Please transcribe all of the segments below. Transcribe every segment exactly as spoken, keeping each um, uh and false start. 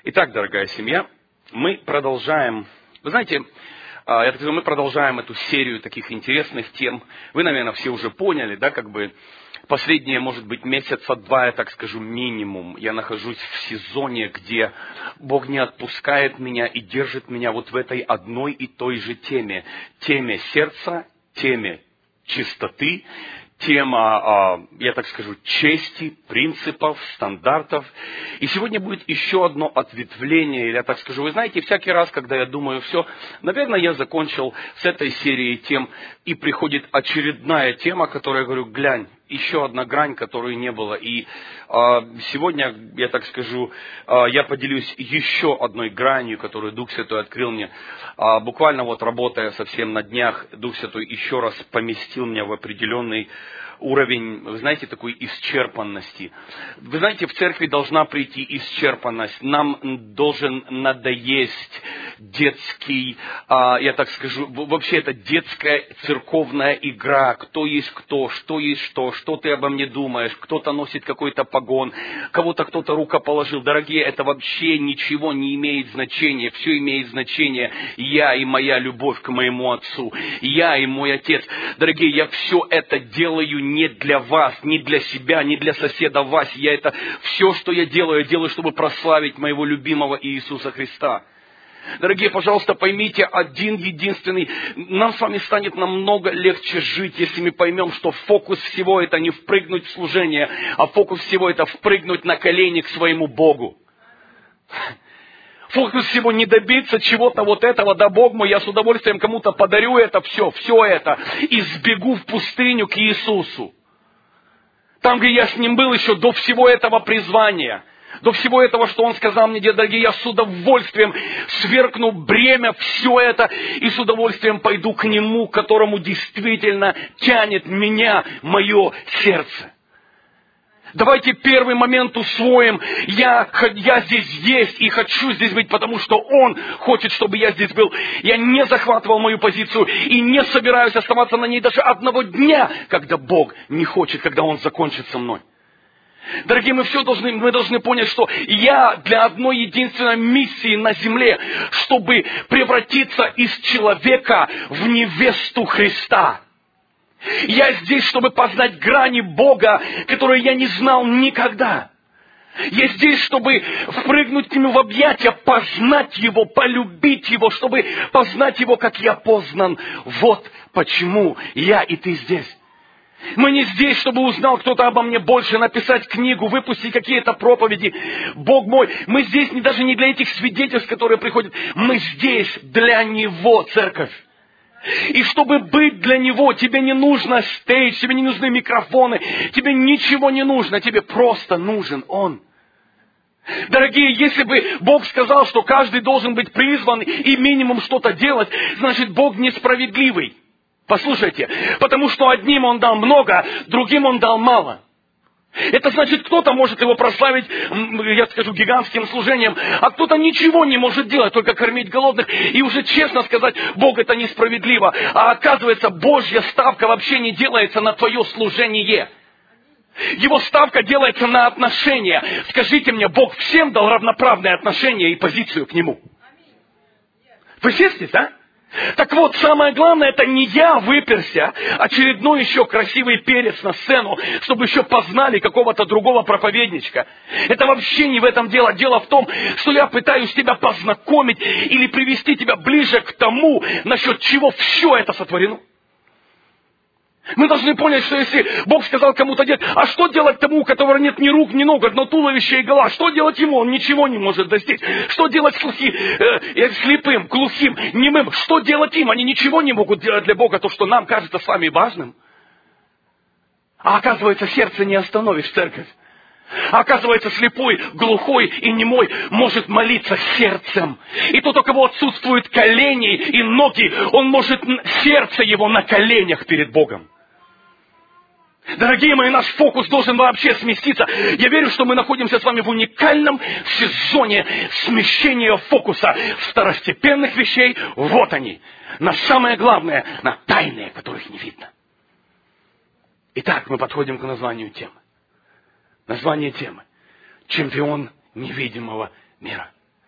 Итак, дорогая семья, мы продолжаем, вы знаете, я так скажу, мы продолжаем эту серию таких интересных тем. Вы, наверное, все уже поняли, да, как бы последние, может быть, месяца два, я так скажу, минимум, я нахожусь в сезоне, где Бог не отпускает меня и держит меня вот в этой одной и той же теме. Теме сердца, теме чистоты, тема, я так скажу, чести, принципов, стандартов. И сегодня будет еще одно ответвление, я так скажу. Вы знаете, всякий раз, когда я думаю, все, наверное, я закончил с этой серией тем, и приходит очередная тема, которая, я говорю, глянь, еще одна грань, которой не было. И э, сегодня, я так скажу, э, я поделюсь еще одной гранью, которую Дух Святой открыл мне. Э, буквально вот работая совсем на днях, Дух Святой еще раз поместил меня в определенный уровень, вы знаете, такой исчерпанности. Вы знаете, в церкви должна прийти исчерпанность. Нам должен надоесть детский, а, я так скажу, вообще это детская церковная игра. Кто есть кто, что есть что, что ты обо мне думаешь, кто-то носит какой-то погон, кого-то кто-то рукоположил. Дорогие, это вообще ничего не имеет значения. Все имеет значение. Я и моя любовь к моему Отцу. Я и мой Отец. Дорогие, я все это делаю не для вас, не для себя, не для соседа Васи. Я это все, что я делаю, я делаю, чтобы прославить моего любимого Иисуса Христа. Дорогие, пожалуйста, поймите один единственный, нам с вами станет намного легче жить, если мы поймем, что фокус всего это не впрыгнуть в служение, а фокус всего это впрыгнуть на колени к своему Богу. Фокус всего не добиться чего-то вот этого, да Бог мой, я с удовольствием кому-то подарю это все, все это, и сбегу в пустыню к Иисусу. Там, где я с Ним был еще до всего этого призвания, до всего этого, что Он сказал мне, дорогие, я с удовольствием свергну бремя, все это, и с удовольствием пойду к Нему, к которому действительно тянет меня, мое сердце. Давайте первый момент усвоим. Я, я здесь есть и хочу здесь быть, потому что Он хочет, чтобы я здесь был. Я не захватывал мою позицию и не собираюсь оставаться на ней даже одного дня, когда Бог не хочет, когда Он закончит со мной. Дорогие, мы все должны, мы должны понять, что я для одной единственной миссии на земле, чтобы превратиться из человека в невесту Христа. Я здесь, чтобы познать грани Бога, которые я не знал никогда. Я здесь, чтобы впрыгнуть к Нему в объятия, познать Его, полюбить Его, чтобы познать Его, как я познан. Вот почему я и ты здесь. Мы не здесь, чтобы узнал кто-то обо мне больше, написать книгу, выпустить какие-то проповеди. Бог мой, мы здесь не, даже не для этих свидетельств, которые приходят. Мы здесь для Него, церковь. И чтобы быть для Него, тебе не нужно стейдж, тебе не нужны микрофоны, тебе ничего не нужно, тебе просто нужен Он. Дорогие, если бы Бог сказал, что каждый должен быть призван и минимум что-то делать, значит, Бог несправедливый. Послушайте, потому что одним Он дал много, другим Он дал мало. Это значит, кто-то может Его прославить, я скажу, гигантским служением, а кто-то ничего не может делать, только кормить голодных. И уже честно сказать, Бог, это несправедливо. А оказывается, Божья ставка вообще не делается на твое служение. Его ставка делается на отношения. Скажите мне, Бог всем дал равноправное отношение и позицию к Нему. Вы честны, да? Так вот, самое главное, это не я выперся, очередной еще красивый перец на сцену, чтобы еще познали какого-то другого проповедничка. Это вообще не в этом дело. Дело в том, что я пытаюсь тебя познакомить или привести тебя ближе к тому, насчет чего все это сотворено. Мы должны понять, что если Бог сказал кому-то делать, а что делать тому, у которого нет ни рук, ни ног, одно туловище и голова? Что делать ему? Он ничего не может достичь. Что делать слухи, э, слепым, глухим, немым? Что делать им? Они ничего не могут делать для Бога, то, что нам кажется с вами важным. А оказывается, сердце не остановишь, церковь. А оказывается, слепой, глухой и немой может молиться сердцем. И тот, у кого отсутствуют колени и ноги, он может сердце его на коленях перед Богом. Дорогие мои, наш фокус должен вообще сместиться. Я верю, что мы находимся с вами в уникальном сезоне смещения фокуса с второстепенных вещей. Вот они. На самое главное, на тайные, которых не видно. Итак, мы подходим к названию темы. Название темы. Чемпион невидимого мира.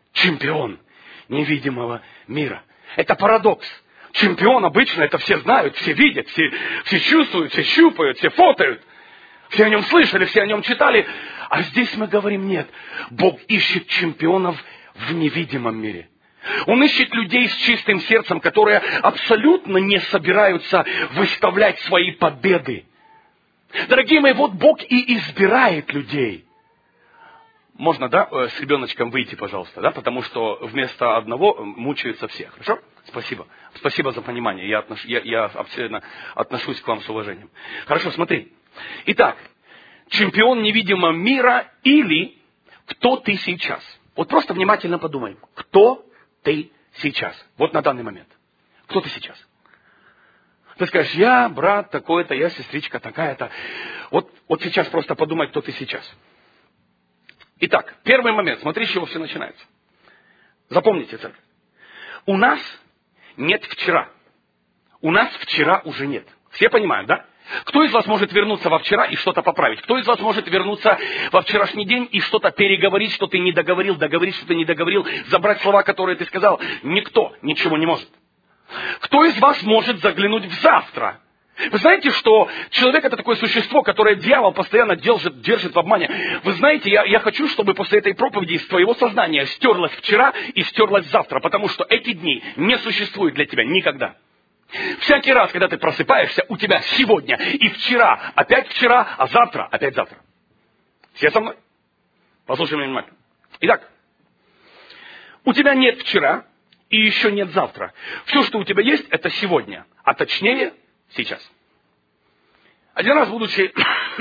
чемпион невидимого мира. Это парадокс. Чемпион обычно, это все знают, все видят, все, все чувствуют, все щупают, все фотают. Все о нем слышали, все о нем читали. А здесь мы говорим, нет. Бог ищет чемпионов в невидимом мире. Он ищет людей с чистым сердцем, которые абсолютно не собираются выставлять свои победы. Дорогие мои, вот Бог и избирает людей. Можно, да, с ребеночком выйти, пожалуйста, да, потому что вместо одного мучаются все. Хорошо? Спасибо. Спасибо за понимание. Я, отнош... я, я абсолютно отношусь к вам с уважением. Хорошо, смотри. Итак, чемпион невидимого мира или кто ты сейчас? Вот просто внимательно подумай. Кто ты сейчас? Вот на данный момент. Кто ты сейчас? Ты скажешь, я брат такой-то, я сестричка такая-то. Вот, вот сейчас просто подумай, кто ты сейчас. Итак, первый момент. Смотри, с чего все начинается. Запомните, церковь. У нас нет вчера. У нас вчера уже нет. Все понимают, да? Кто из вас может вернуться во вчера и что-то поправить? Кто из вас может вернуться во вчерашний день и что-то переговорить, что ты не договорил, договорить, что ты не договорил, забрать слова, которые ты сказал? Никто ничего не может. Кто из вас может заглянуть в завтра? Вы знаете, что человек это такое существо, которое дьявол постоянно держит, держит в обмане. Вы знаете, я, я хочу, чтобы после этой проповеди из твоего сознания стерлось вчера и стерлось завтра, потому что эти дни не существуют для тебя никогда. Всякий раз, когда ты просыпаешься, у тебя сегодня и вчера, опять вчера, а завтра, опять завтра. Все со мной? Послушай меня внимательно. Итак, у тебя нет вчера и еще нет завтра. Все, что у тебя есть, это сегодня, а точнее сейчас. Один раз, будучи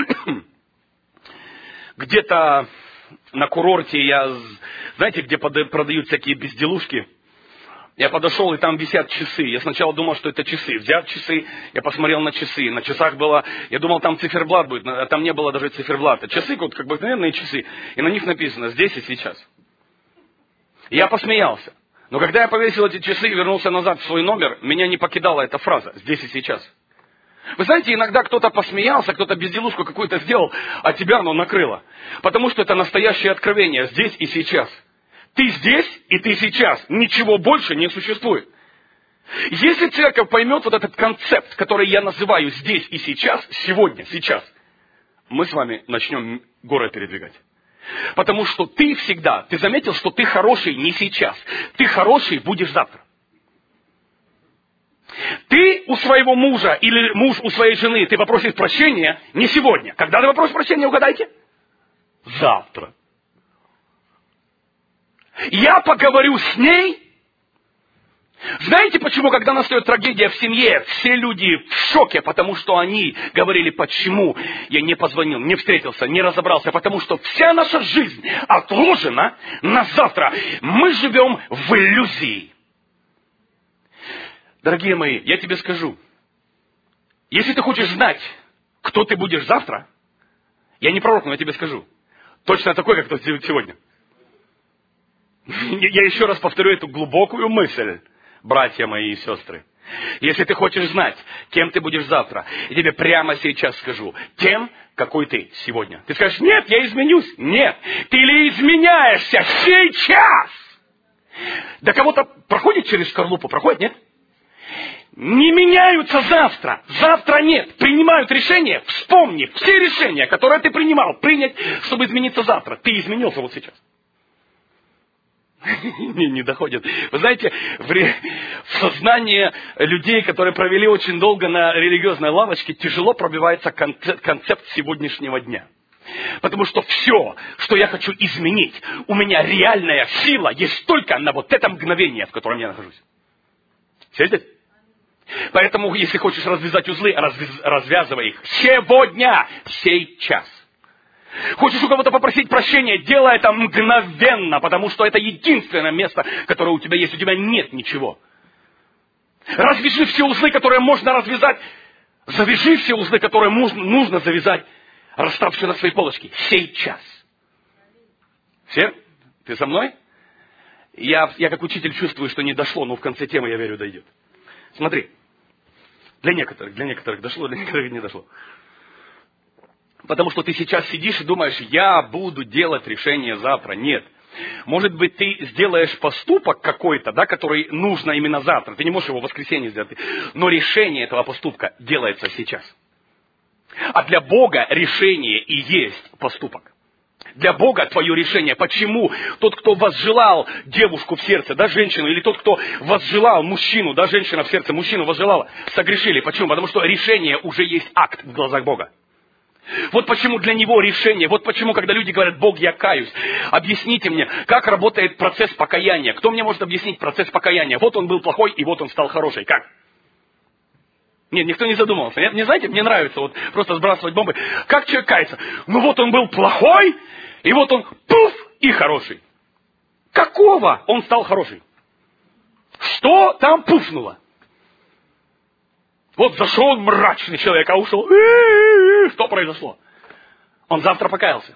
где-то на курорте, я, знаете, где продают всякие безделушки, я подошел, и там висят часы. Я сначала думал, что это часы. Взяв часы, я посмотрел на часы. На часах было, я думал, там циферблат будет, а там не было даже циферблата. Часы, вот как обыкновенные часы, и на них написано «здесь и сейчас». Я посмеялся. Но когда я повесил эти часы и вернулся назад в свой номер, меня не покидала эта фраза «здесь и сейчас». Вы знаете, иногда кто-то посмеялся, кто-то безделушку какую-то сделал, а тебя оно накрыло. Потому что это настоящее откровение «здесь и сейчас». Ты здесь и ты сейчас. Ничего больше не существует. Если церковь поймет вот этот концепт, который я называю здесь и сейчас, сегодня, сейчас, мы с вами начнем горы передвигать. Потому что ты всегда, ты заметил, что ты хороший не сейчас. Ты хороший будешь завтра. Ты у своего мужа или муж у своей жены, ты попросишь прощения не сегодня. Когда ты попросишь прощения, угадайте? Завтра. Я поговорю с ней. Знаете, почему, когда настает трагедия в семье, все люди в шоке, потому что они говорили, почему я не позвонил, не встретился, не разобрался, потому что вся наша жизнь отложена на завтра. Мы живем в иллюзии. Дорогие мои, я тебе скажу, если ты хочешь знать, кто ты будешь завтра, я не пророк, но я тебе скажу, точно такой, как тот сегодня. Я еще раз повторю эту глубокую мысль, братья мои и сестры. Если ты хочешь знать, кем ты будешь завтра, я тебе прямо сейчас скажу, тем, какой ты сегодня. Ты скажешь, нет, я изменюсь. Нет, ты ли изменяешься сейчас? Да кого-то проходит через скорлупу, проходит, нет? Не меняются завтра. Завтра нет. Принимают решения. Вспомни все решения, которые ты принимал, принять, чтобы измениться завтра. Ты изменился вот сейчас. Не, не доходит. Вы знаете, в, ре... в сознание людей, которые провели очень долго на религиозной лавочке, тяжело пробивается концепт, концепт сегодняшнего дня. Потому что все, что я хочу изменить, у меня реальная сила есть только на вот это мгновение, в котором я нахожусь. Все здесь? Поэтому, если хочешь развязать узлы, развяз... развязывай их сегодня, сейчас. Хочешь у кого-то попросить прощения, делай это мгновенно, потому что это единственное место, которое у тебя есть. У тебя нет ничего. Развяжи все узлы, которые можно развязать. Завяжи все узлы, которые нужно, нужно завязать. Расставь все на своей полочке. Сейчас. Все? Ты со мной? Я, я как учитель чувствую, что не дошло, но в конце темы, я верю, дойдет. Смотри. Для некоторых, для некоторых дошло, для некоторых не дошло. Потому что ты сейчас сидишь и думаешь, я буду делать решение завтра. Нет. Может быть, ты сделаешь поступок какой-то, да, который нужно именно завтра. Ты не можешь его в воскресенье сделать. Но решение этого поступка делается сейчас. А для Бога решение и есть поступок. Для Бога твое решение. Почему тот, кто возжелал девушку в сердце, да, женщину, или тот, кто возжелал мужчину, да, женщина в сердце, мужчину возжелала, согрешили. Почему? Потому что решение уже есть акт в глазах Бога. Вот почему для него решение. Вот почему, когда люди говорят: Бог, я каюсь. Объясните мне, как работает процесс покаяния. Кто мне может объяснить процесс покаяния? Вот он был плохой, и вот он стал хороший. Как? Нет, никто не задумывался. Нет, не знаете, мне нравится вот просто сбрасывать бомбы. Как человек кается? Ну вот он был плохой, и вот он пуф, и хороший. Какого он стал хороший? Что там пуфнуло? Вот зашел мрачный человек, а ушел. Что произошло? Он завтра покаялся.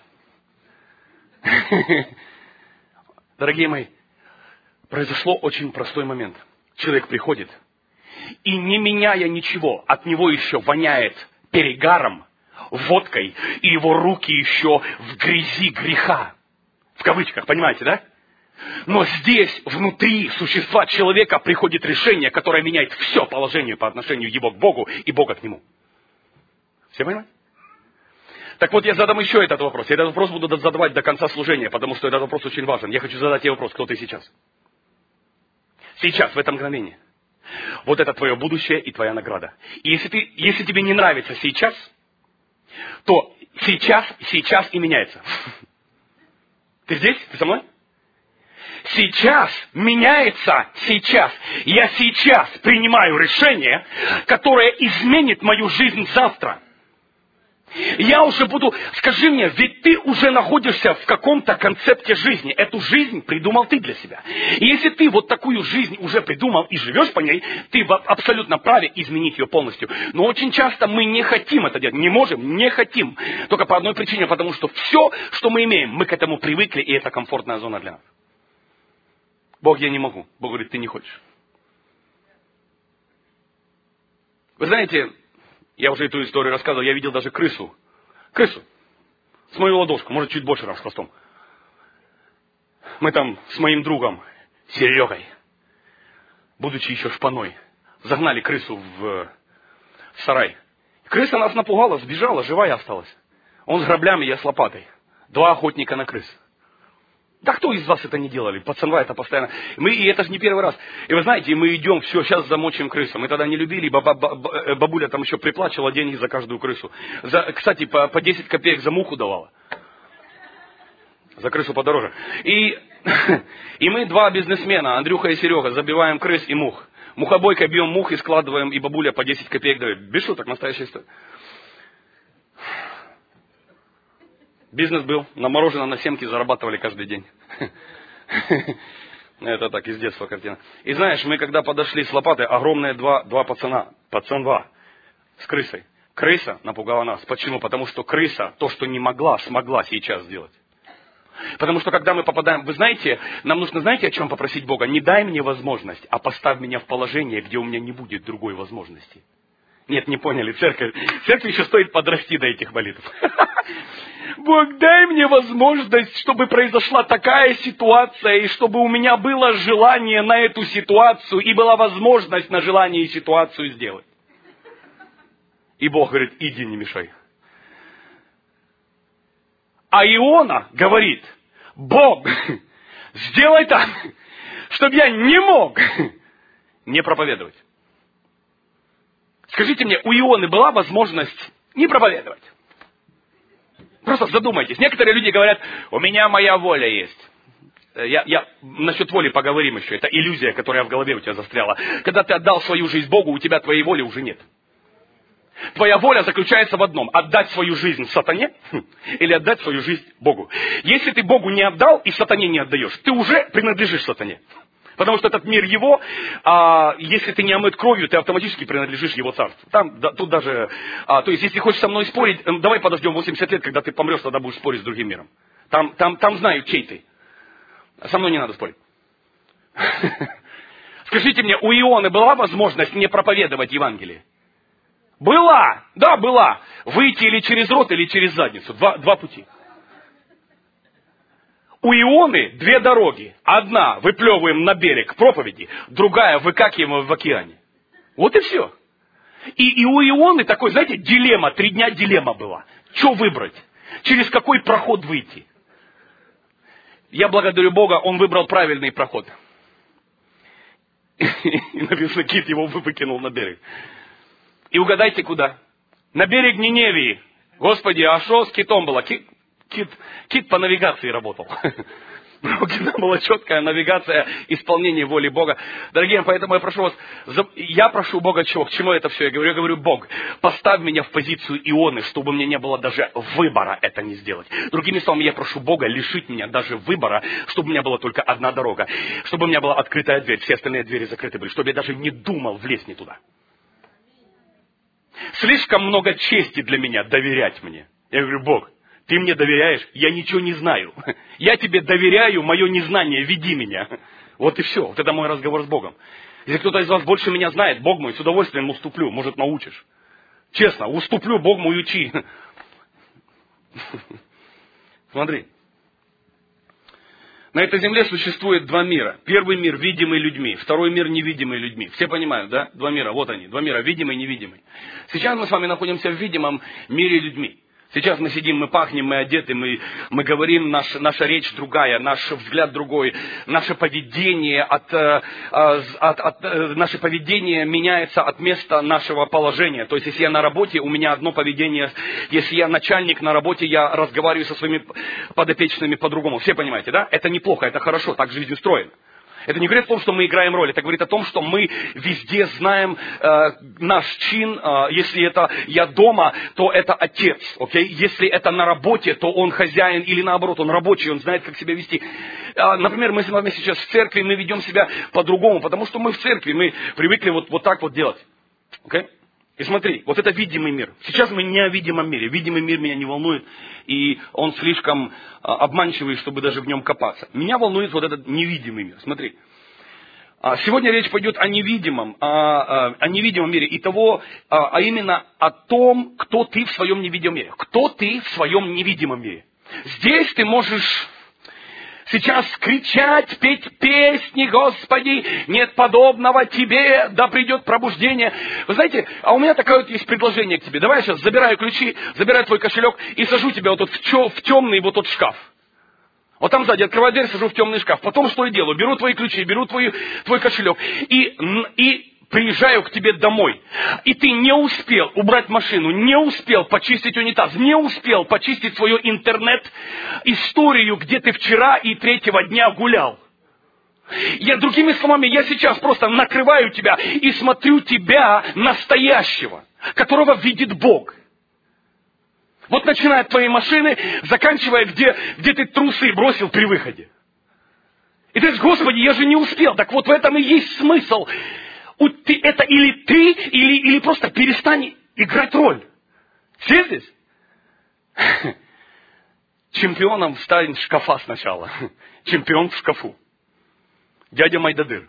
Дорогие мои, произошло очень простой момент. Человек приходит, и не меняя ничего, от него еще воняет перегаром, водкой, и его руки еще в грязи греха. В кавычках, понимаете, да? Но здесь, внутри существа человека, приходит решение, которое меняет все положение по отношению его к Богу и Бога к нему. Все понимаете? Так вот, я задам еще этот вопрос. Я этот вопрос буду задавать до конца служения, потому что этот вопрос очень важен. Я хочу задать тебе вопрос: кто ты сейчас? Сейчас, в это мгновение. Вот это твое будущее и твоя награда. И если, ты, если тебе не нравится сейчас, то сейчас, сейчас и меняется. Ты здесь? Ты со мной? Сейчас меняется сейчас. Я сейчас принимаю решение, которое изменит мою жизнь завтра. Я уже буду... Скажи мне, ведь ты уже находишься в каком-то концепте жизни. Эту жизнь придумал ты для себя. И если ты вот такую жизнь уже придумал и живешь по ней, ты в абсолютно праве изменить ее полностью. Но очень часто мы не хотим это делать. Не можем, не хотим. Только по одной причине, потому что все, что мы имеем, мы к этому привыкли, и это комфортная зона для нас. Бог, я не могу. Бог говорит: ты не хочешь. Вы знаете, я уже эту историю рассказывал, я видел даже крысу. Крысу. С мою ладошку, может, чуть больше раз хвостом. Мы там с моим другом Серегой, будучи еще шпаной, загнали крысу в сарай. Крыса нас напугала, сбежала, живая осталась. Он с граблями, я с лопатой. Два охотника на крыс. Да кто из вас это не делали? Пацанва это постоянно. Мы, и это же не первый раз. И вы знаете, мы идем, все, сейчас замочим крысу. Мы тогда не любили, баба, баба, бабуля там еще приплачивала деньги за каждую крысу. За, кстати, по, по десять копеек за муху давала. За крысу подороже. И, и мы два бизнесмена, Андрюха и Серега, забиваем крыс и мух. Мухобойкой бьем мух и складываем, и бабуля по десять копеек дает. Без шуток, настоящая история. Бизнес был, на мороженое, на семки зарабатывали каждый день. Это так, из детства картина. И знаешь, мы когда подошли с лопатой, огромные два, два пацана, пацан два, с крысой. Крыса напугала нас. Почему? Потому что крыса, то, что не могла, смогла сейчас сделать. Потому что когда мы попадаем, вы знаете, нам нужно, знаете, о чем попросить Бога? Не дай мне возможность, а поставь меня в положение, где у меня не будет другой возможности. Нет, не поняли, церковь. Церкви еще стоит подрасти до этих молитв. Бог, дай мне возможность, чтобы произошла такая ситуация, и чтобы у меня было желание на эту ситуацию, и была возможность на желание и ситуацию сделать. И Бог говорит: иди, не мешай. А Иона говорит: Бог, сделай так, чтобы я не мог не проповедовать. Скажите мне, у Ионы была возможность не проповедовать? Просто задумайтесь. Некоторые люди говорят: у меня моя воля есть. Я, я, насчет воли поговорим еще. Это иллюзия, которая в голове у тебя застряла. Когда ты отдал свою жизнь Богу, у тебя твоей воли уже нет. Твоя воля заключается в одном: отдать свою жизнь сатане или отдать свою жизнь Богу. Если ты Богу не отдал и сатане не отдаешь, ты уже принадлежишь сатане. Потому что этот мир его, а если ты не омыт кровью, ты автоматически принадлежишь его царству. Там, да, тут даже, а, то есть, если хочешь со мной спорить, давай подождем восемьдесят лет, когда ты помрешь, тогда будешь спорить с другим миром. Там, там, там знают, чей ты. Со мной не надо спорить. Скажите мне, у Ионы была возможность не проповедовать Евангелие? Была, да, была. Выйти или через рот, или через задницу. Два, два пути. У Ионы две дороги. Одна выплевываем на берег проповеди, другая выкакиваем в океане. Вот и все. И, и у Ионы такой, знаете, дилемма, три дня дилемма была. Что выбрать? Через какой проход выйти? Я благодарю Бога, он выбрал правильный проход. И написано, кит его выкинул на берег. И угадайте, куда? На берег Ниневии. Господи, а что с китом было? Кит, кит, кит по навигации работал. У кита была четкая навигация, исполнение воли Бога. Дорогие, поэтому я прошу вас, я прошу Бога чего? К чему это все? Я говорю, я говорю, Бог, поставь меня в позицию Ионы, чтобы мне не было даже выбора это не сделать. Другими словами, я прошу Бога лишить меня даже выбора, чтобы у меня была только одна дорога. Чтобы у меня была открытая дверь, все остальные двери закрыты были. Чтобы я даже не думал влезть не туда. Слишком много чести для меня доверять мне. Я говорю, Бог, ты мне доверяешь? Я ничего не знаю. Я тебе доверяю, мое незнание, веди меня. Вот и все. Вот это мой разговор с Богом. Если кто-то из вас больше меня знает, Бог мой, с удовольствием уступлю. Может, научишь. Честно, уступлю, Бог мой, учи. Смотри. На этой земле существует два мира. Первый мир видимый людьми, второй мир невидимый людьми. Все понимают, да? Два мира, вот они, два мира, видимый и невидимый. Сейчас мы с вами находимся в видимом мире людьми. Сейчас мы сидим, мы пахнем, мы одеты, мы, мы говорим, наш, наша речь другая, наш взгляд другой, наше поведение, от, от, от, от, наше поведение меняется от места нашего положения. То есть, если я на работе, у меня одно поведение, если я начальник на работе, я разговариваю со своими подопечными по-другому. Все понимаете, да? Это неплохо, это хорошо, так жизнь устроена. Это не говорит о том, что мы играем роль, это говорит о том, что мы везде знаем э, наш чин. Э, если это я дома, то это отец, окей? Если это на работе, то он хозяин, или наоборот, он рабочий, он знает, как себя вести. Э, например, мы с вами сейчас в церкви, мы ведем себя по-другому, потому что мы в церкви, мы привыкли вот, вот так вот делать, окей? И смотри, вот это видимый мир. Сейчас мы не о видимом мире. Видимый мир меня не волнует, и он слишком а, обманчивый, чтобы даже в нем копаться. Меня волнует вот этот невидимый мир. Смотри. А, сегодня речь пойдет о невидимом, о, о, о невидимом мире, и того, а, а именно о том, кто ты в своем невидимом мире. Кто ты в своем невидимом мире. Здесь ты можешь сейчас кричать, петь песни, Господи, нет подобного Тебе, да придет пробуждение. Вы знаете, а у меня такое вот есть предложение к тебе. Давай я сейчас забираю ключи, забираю твой кошелек и сажу тебя вот тут в темный вот тот шкаф. Вот там сзади открываю дверь, сажу в темный шкаф. Потом что я делаю? Беру твои ключи, беру твой, твой кошелек и... и приезжаю к тебе домой, и ты не успел убрать машину, не успел почистить унитаз, не успел почистить свою интернет-историю, где ты вчера и третьего дня гулял. Я, другими словами, я сейчас просто накрываю тебя и смотрю тебя настоящего, которого видит Бог. Вот начиная от твоей машины, заканчивая, где, где ты трусы бросил при выходе. И ты говоришь, Господи, я же не успел. Так вот в этом и есть смысл. Ты, это или ты, или, или просто перестань играть роль. Все здесь? Чемпионом стань шкафа сначала. Чемпион в шкафу. Дядя Майдадыр.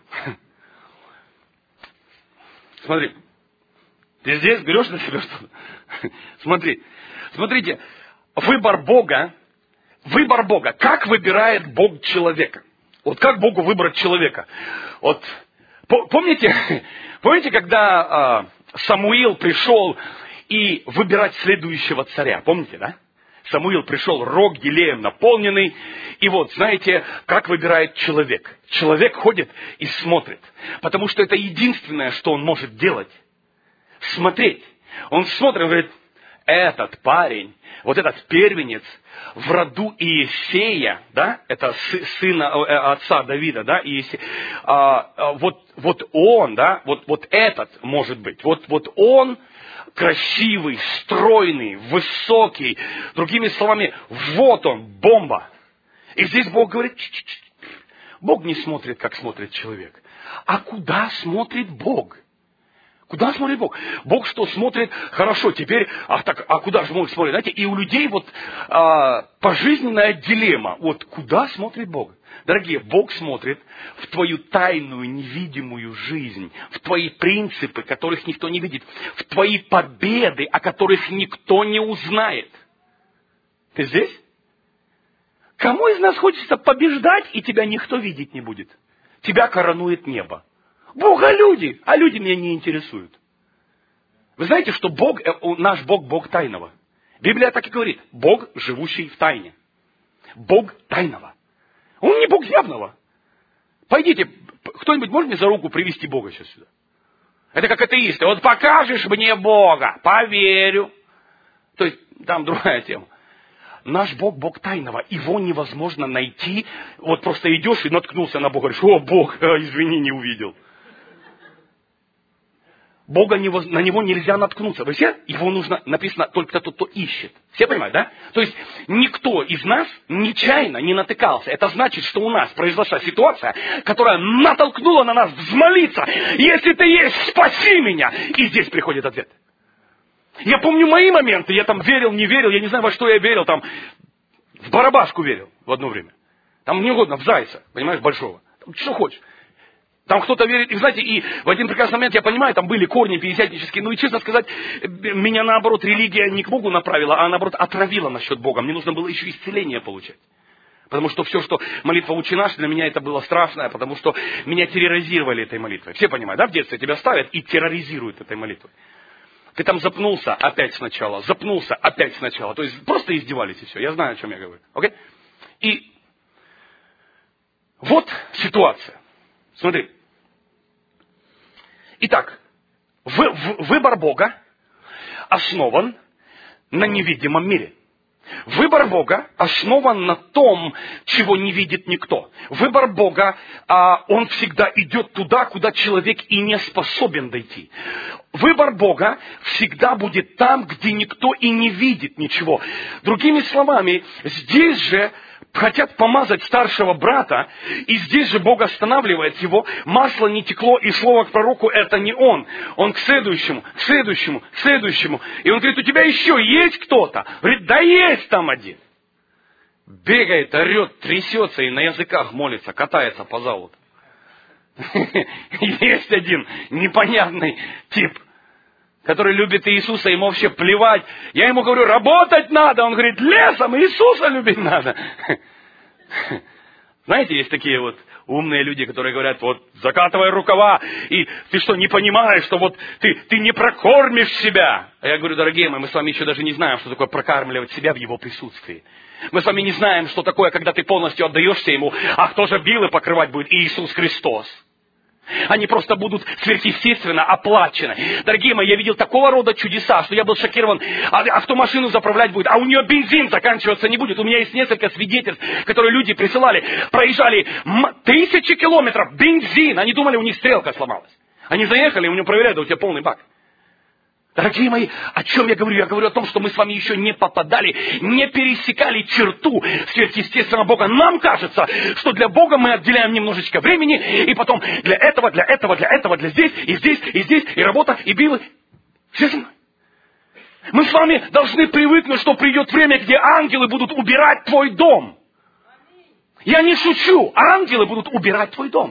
Смотри. Ты здесь берешь на себя что-то? Смотри. Смотрите. Выбор Бога. Выбор Бога. Как выбирает Бог человека? Вот как Богу выбрать человека? Вот... Помните, помните, когда э, Самуил пришел и выбирать следующего царя? Помните, да? Самуил пришел, рог елеем наполненный. И вот, знаете, как выбирает человек? Человек ходит и смотрит. Потому что это единственное, что он может делать. Смотреть. Он смотрит, он говорит, этот парень, вот этот первенец в роду Иессея, да, это сына отца Давида, да, Иессея, а, вот, вот он, да, вот, вот этот может быть, вот, вот он красивый, стройный, высокий, другими словами, вот он, бомба. И здесь Бог говорит, Ч-ч-ч. Бог не смотрит, как смотрит человек, а куда смотрит Бог? Куда смотрит Бог? Бог что смотрит? Хорошо, теперь, а, так, а куда же Бог смотрит? Знаете, и у людей вот а, пожизненная дилемма. Вот куда смотрит Бог? Дорогие, Бог смотрит в твою тайную, невидимую жизнь, в твои принципы, которых никто не видит, в твои победы, о которых никто не узнает. Ты здесь? Кому из нас хочется побеждать, и тебя никто видеть не будет? Тебя коронует небо. Бога люди, а люди меня не интересуют. Вы знаете, что Бог, наш Бог, Бог тайного. Библия так и говорит. Бог, живущий в тайне. Бог тайного. Он не Бог явного. Пойдите, кто-нибудь может мне за руку привести Бога сейчас сюда? Это как атеисты. Вот покажешь мне Бога, поверю. То есть, там другая тема. Наш Бог, Бог тайного. Его невозможно найти. Вот просто идешь и наткнулся на Бога. Говоришь, о, Бог, извини, не увидел. Бога, не, на него нельзя наткнуться. Вы все? Его нужно, написано, только тот, кто ищет. Все понимают, да? То есть, никто из нас нечаянно не натыкался. Это значит, что у нас произошла ситуация, которая натолкнула на нас взмолиться. Если ты есть, спаси меня. И здесь приходит ответ. Я помню мои моменты. Я там верил, не верил. Я не знаю, во что я верил. Там, в барабашку верил в одно время. Там не угодно, в зайца, понимаешь, большого. Там, что хочешь. Там кто-то верит, и знаете, и в один прекрасный момент, я понимаю, там были корни пятидесятнические, ну и честно сказать, меня наоборот религия не к Богу направила, а наоборот отравила насчет Бога. Мне нужно было еще исцеление получать. Потому что все, что молитва «Отче наш», для меня это было страшное, потому что меня терроризировали этой молитвой. Все понимают, да, в детстве тебя ставят и терроризируют этой молитвой. Ты там запнулся, опять сначала, запнулся, опять сначала. То есть просто издевались и все. Я знаю, о чем я говорю. Окей? И вот ситуация. Смотри. Итак, вы, в, выбор Бога основан на невидимом мире. Выбор Бога основан на том, чего не видит никто. Выбор Бога, а, он всегда идет туда, куда человек и не способен дойти. Выбор Бога всегда будет там, где никто и не видит ничего. Другими словами, здесь же хотят помазать старшего брата, и здесь же Бог останавливает его. Масло не текло, и слово к пророку это не он. Он к следующему, к следующему, к следующему. И он говорит, у тебя еще есть кто-то? Говорит, да есть там один. Бегает, орет, трясется и на языках молится, катается по залу. Есть один непонятный тип, который любит Иисуса, ему вообще плевать. Я ему говорю, работать надо. Он говорит, лесом Иисуса любить надо. Знаете, есть такие вот умные люди, которые говорят, вот закатывай рукава, и ты что, не понимаешь, что вот ты, ты не прокормишь себя. А я говорю, дорогие мои, мы с вами еще даже не знаем, что такое прокармливать себя в Его присутствии. Мы с вами не знаем, что такое, когда ты полностью отдаешься Ему, а кто же билы покрывать будет? Иисус Христос. Они просто будут сверхъестественно оплачены. Дорогие мои, я видел такого рода чудеса, что я был шокирован. А автомашину заправлять будет, а у нее бензин заканчиваться не будет. У меня есть несколько свидетельств, которые люди присылали. Проезжали тысячи километров, бензин. Они думали, у них стрелка сломалась. Они заехали, у него проверяют, да у тебя полный бак. Дорогие мои, о чем я говорю? Я говорю о том, что мы с вами еще не попадали, не пересекали черту сверхъестественного Бога. Нам кажется, что для Бога мы отделяем немножечко времени, и потом для этого, для этого, для этого, для здесь, и здесь, и здесь, и работа, и билы. Все со мной? Мы с вами должны привыкнуть, что придет время, где ангелы будут убирать твой дом. Я не шучу, ангелы будут убирать твой дом.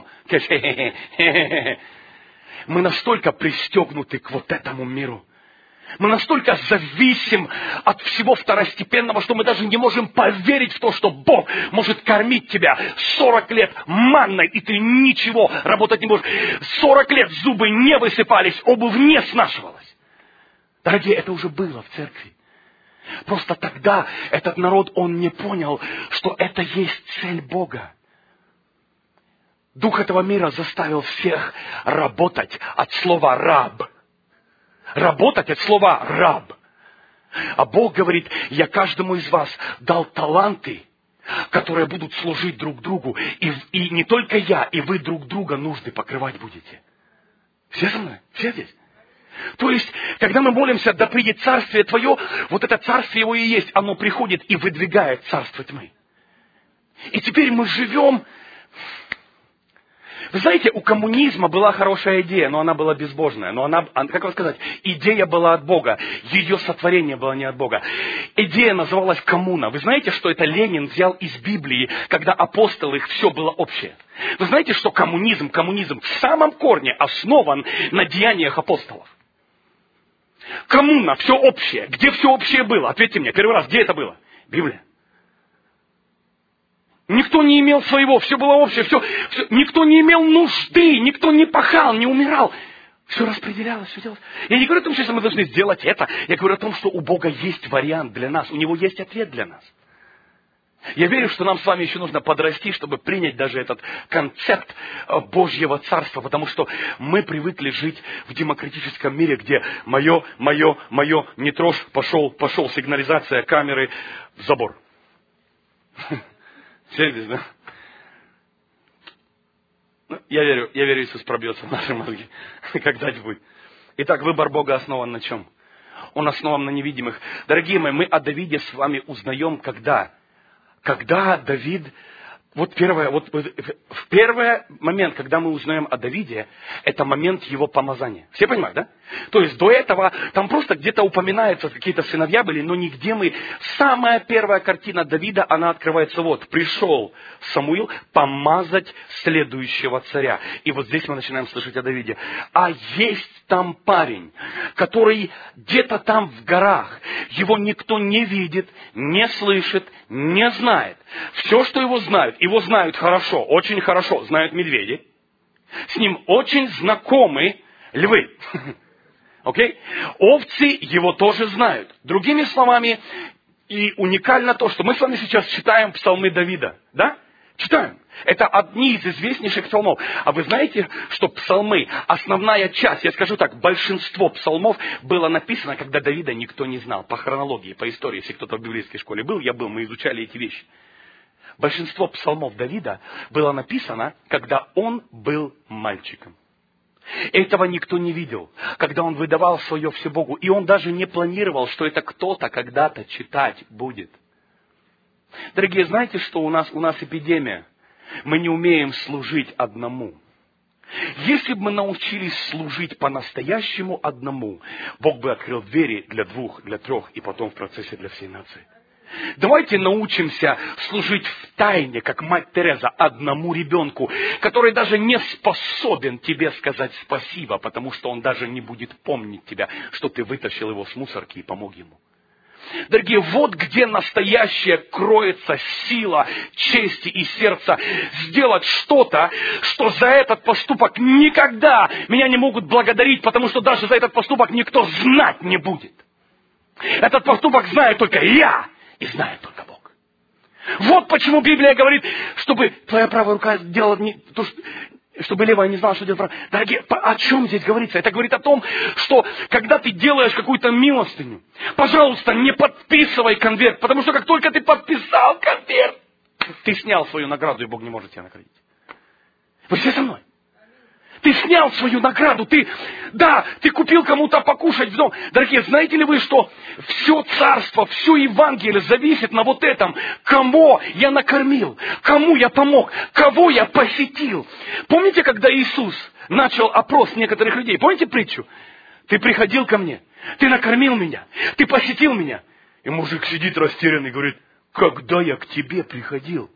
Мы настолько пристегнуты к вот этому миру. Мы настолько зависим от всего второстепенного, что мы даже не можем поверить в то, что Бог может кормить тебя сорок лет манной, и ты ничего работать не можешь. сорок лет зубы не высыпались, обувь не снашивалась. Дорогие, это уже было в церкви. Просто тогда этот народ, он не понял, что это есть цель Бога. Дух этого мира заставил всех работать от слова «раб». Работать от слова «раб». А Бог говорит, я каждому из вас дал таланты, которые будут служить друг другу. И, и не только я, и вы друг друга нужды покрывать будете. Все со мной? Все здесь? То есть, когда мы молимся, да придет царствие Твое, вот это царствие Его и есть, оно приходит и выдвигает царство тьмы. И теперь мы живем... Вы знаете, у коммунизма была хорошая идея, но она была безбожная. Но она, как вам сказать, идея была от Бога. Ее сотворение было не от Бога. Идея называлась коммуна. Вы знаете, что это Ленин взял из Библии, когда апостолы, их все было общее. Вы знаете, что коммунизм, коммунизм в самом корне основан на деяниях апостолов. Коммуна, все общее. Где все общее было? Ответьте мне, первый раз, где это было? Библия. Никто не имел своего, все было общее, все, все, никто не имел нужды, никто не пахал, не умирал. Все распределялось, все делалось. Я не говорю о том, что мы должны сделать это. Я говорю о том, что у Бога есть вариант для нас, у Него есть ответ для нас. Я верю, что нам с вами еще нужно подрасти, чтобы принять даже этот концепт Божьего Царства, потому что мы привыкли жить в демократическом мире, где мое, мое, мое, не трожь, пошел, пошел, сигнализация, камеры, забор. Все здесь, да? Я верю, я верю, Иисус пробьется в наши мозги когда-нибудь. Итак, выбор Бога основан на чем? Он основан на невидимых. Дорогие мои, мы о Давиде с вами узнаем когда? Когда Давид, вот первое, вот в первый момент, когда мы узнаем о Давиде, это момент его помазания. Все понимают, да? То есть до этого там просто где-то упоминаются какие-то сыновья были, но нигде мы... Самая первая картина Давида, она открывается вот. Пришел Самуил помазать следующего царя. И вот здесь мы начинаем слышать о Давиде. А есть там парень, который где-то там в горах. Его никто не видит, не слышит, не знает. Все, что его знают, его знают хорошо, очень хорошо, знают медведи. С ним очень знакомы львы. Окей? Овцы его тоже знают. Другими словами, и уникально то, что мы с вами сейчас читаем псалмы Давида. Да? Читаем. Это одни из известнейших псалмов. А вы знаете, что псалмы, основная часть, я скажу так, большинство псалмов было написано, когда Давида никто не знал. По хронологии, по истории. Если кто-то в библейской школе был, я был, мы изучали эти вещи. Большинство псалмов Давида было написано, когда он был мальчиком. Этого никто не видел, когда он выдавал свое все Богу. И он даже не планировал, что это кто-то когда-то читать будет. Дорогие, знаете, что у нас, у нас эпидемия? Мы не умеем служить одному. Если бы мы научились служить по-настоящему одному, Бог бы открыл двери для двух, для трех и потом в процессе для всей нации. Давайте научимся служить в тайне, как мать Тереза, одному ребенку, который даже не способен тебе сказать спасибо, потому что он даже не будет помнить тебя, что ты вытащил его с мусорки и помог ему. Дорогие, вот где настоящая кроется сила чести и сердца сделать что-то, что за этот поступок никогда меня не могут благодарить, потому что даже за этот поступок никто знать не будет. Этот поступок знаю только я. И знает только Бог. Вот почему Библия говорит, чтобы твоя правая рука делала не то, что, чтобы левая не знала, что делать правая. Дорогие, о чем здесь говорится? Это говорит о том, что когда ты делаешь какую-то милостыню, пожалуйста, не подписывай конверт, потому что как только ты подписал конверт, ты снял свою награду, и Бог не может тебя наградить. Вы все со мной? Ты снял свою награду, ты, да, ты купил кому-то покушать в дом. Дорогие, знаете ли вы, что все царство, все Евангелие зависит на вот этом. Кого я накормил, кому я помог, кого я посетил. Помните, когда Иисус начал опрос некоторых людей? Помните притчу? Ты приходил ко мне, ты накормил меня, ты посетил меня. И мужик сидит растерянный и говорит, когда я к тебе приходил?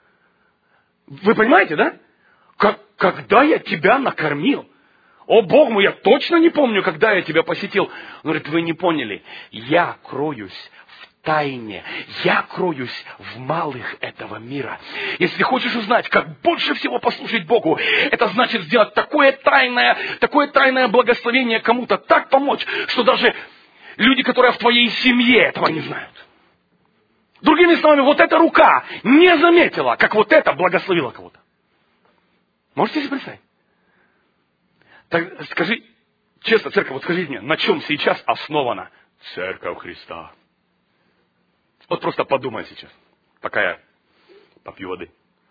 Вы понимаете, да? Как, когда я тебя накормил? О, Бог мой, я точно не помню, когда я тебя посетил. Он говорит, вы не поняли. Я кроюсь в тайне. Я кроюсь в малых этого мира. Если хочешь узнать, как больше всего послушать Богу, это значит сделать такое тайное, такое тайное благословение кому-то, так помочь, что даже люди, которые в твоей семье, этого не знают. Другими словами, вот эта рука не заметила, как вот это благословила кого-то. Можете себе представить? Так скажи, честно, церковь, вот скажите мне, на чем сейчас основана Церковь Христа? Вот просто подумай сейчас, пока я попью воды.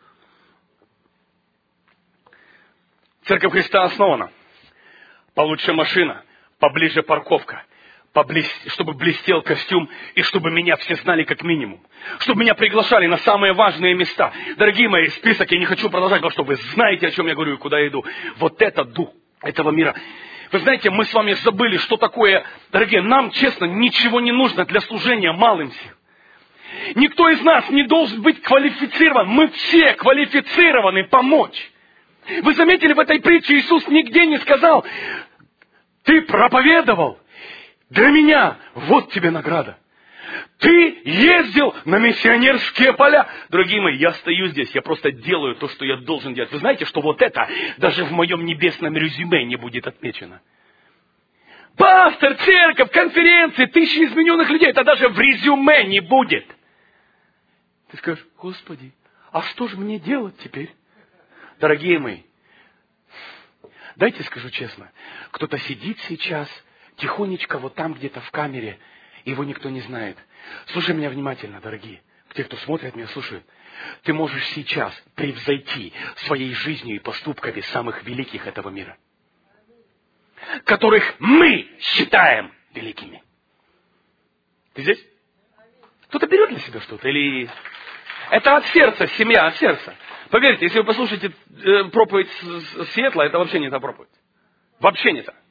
Церковь Христа основана. Получше машина, поближе парковка. Чтобы блестел костюм, и чтобы меня все знали как минимум. Чтобы меня приглашали на самые важные места. Дорогие мои, список я не хочу продолжать, потому что вы знаете, о чем я говорю и куда я иду. Вот это дух этого мира. Вы знаете, мы с вами забыли, что такое... Дорогие, нам, честно, ничего не нужно для служения малым сил. Никто из нас не должен быть квалифицирован. Мы все квалифицированы помочь. Вы заметили, в этой притче Иисус нигде не сказал, ты проповедовал. Для меня вот тебе награда. Ты ездил на миссионерские поля. Дорогие мои, я стою здесь, я просто делаю то, что я должен делать. Вы знаете, что вот это даже в моем небесном резюме не будет отмечено. Пастор, церковь, конференции, тысячи измененных людей, это даже в резюме не будет. Ты скажешь: Господи, а что же мне делать теперь? Дорогие мои, дайте скажу честно, кто-то сидит сейчас тихонечко вот там где-то в камере, его никто не знает. Слушай меня внимательно, дорогие, те, кто смотрят меня, слушают. Ты можешь сейчас превзойти своей жизнью и поступками самых великих этого мира, которых мы считаем великими. Ты здесь? Кто-то берет для себя что-то? Или это от сердца, семья, от сердца. Поверьте, если вы послушаете э, проповедь Сиэтла, это вообще не та проповедь. Вообще не та.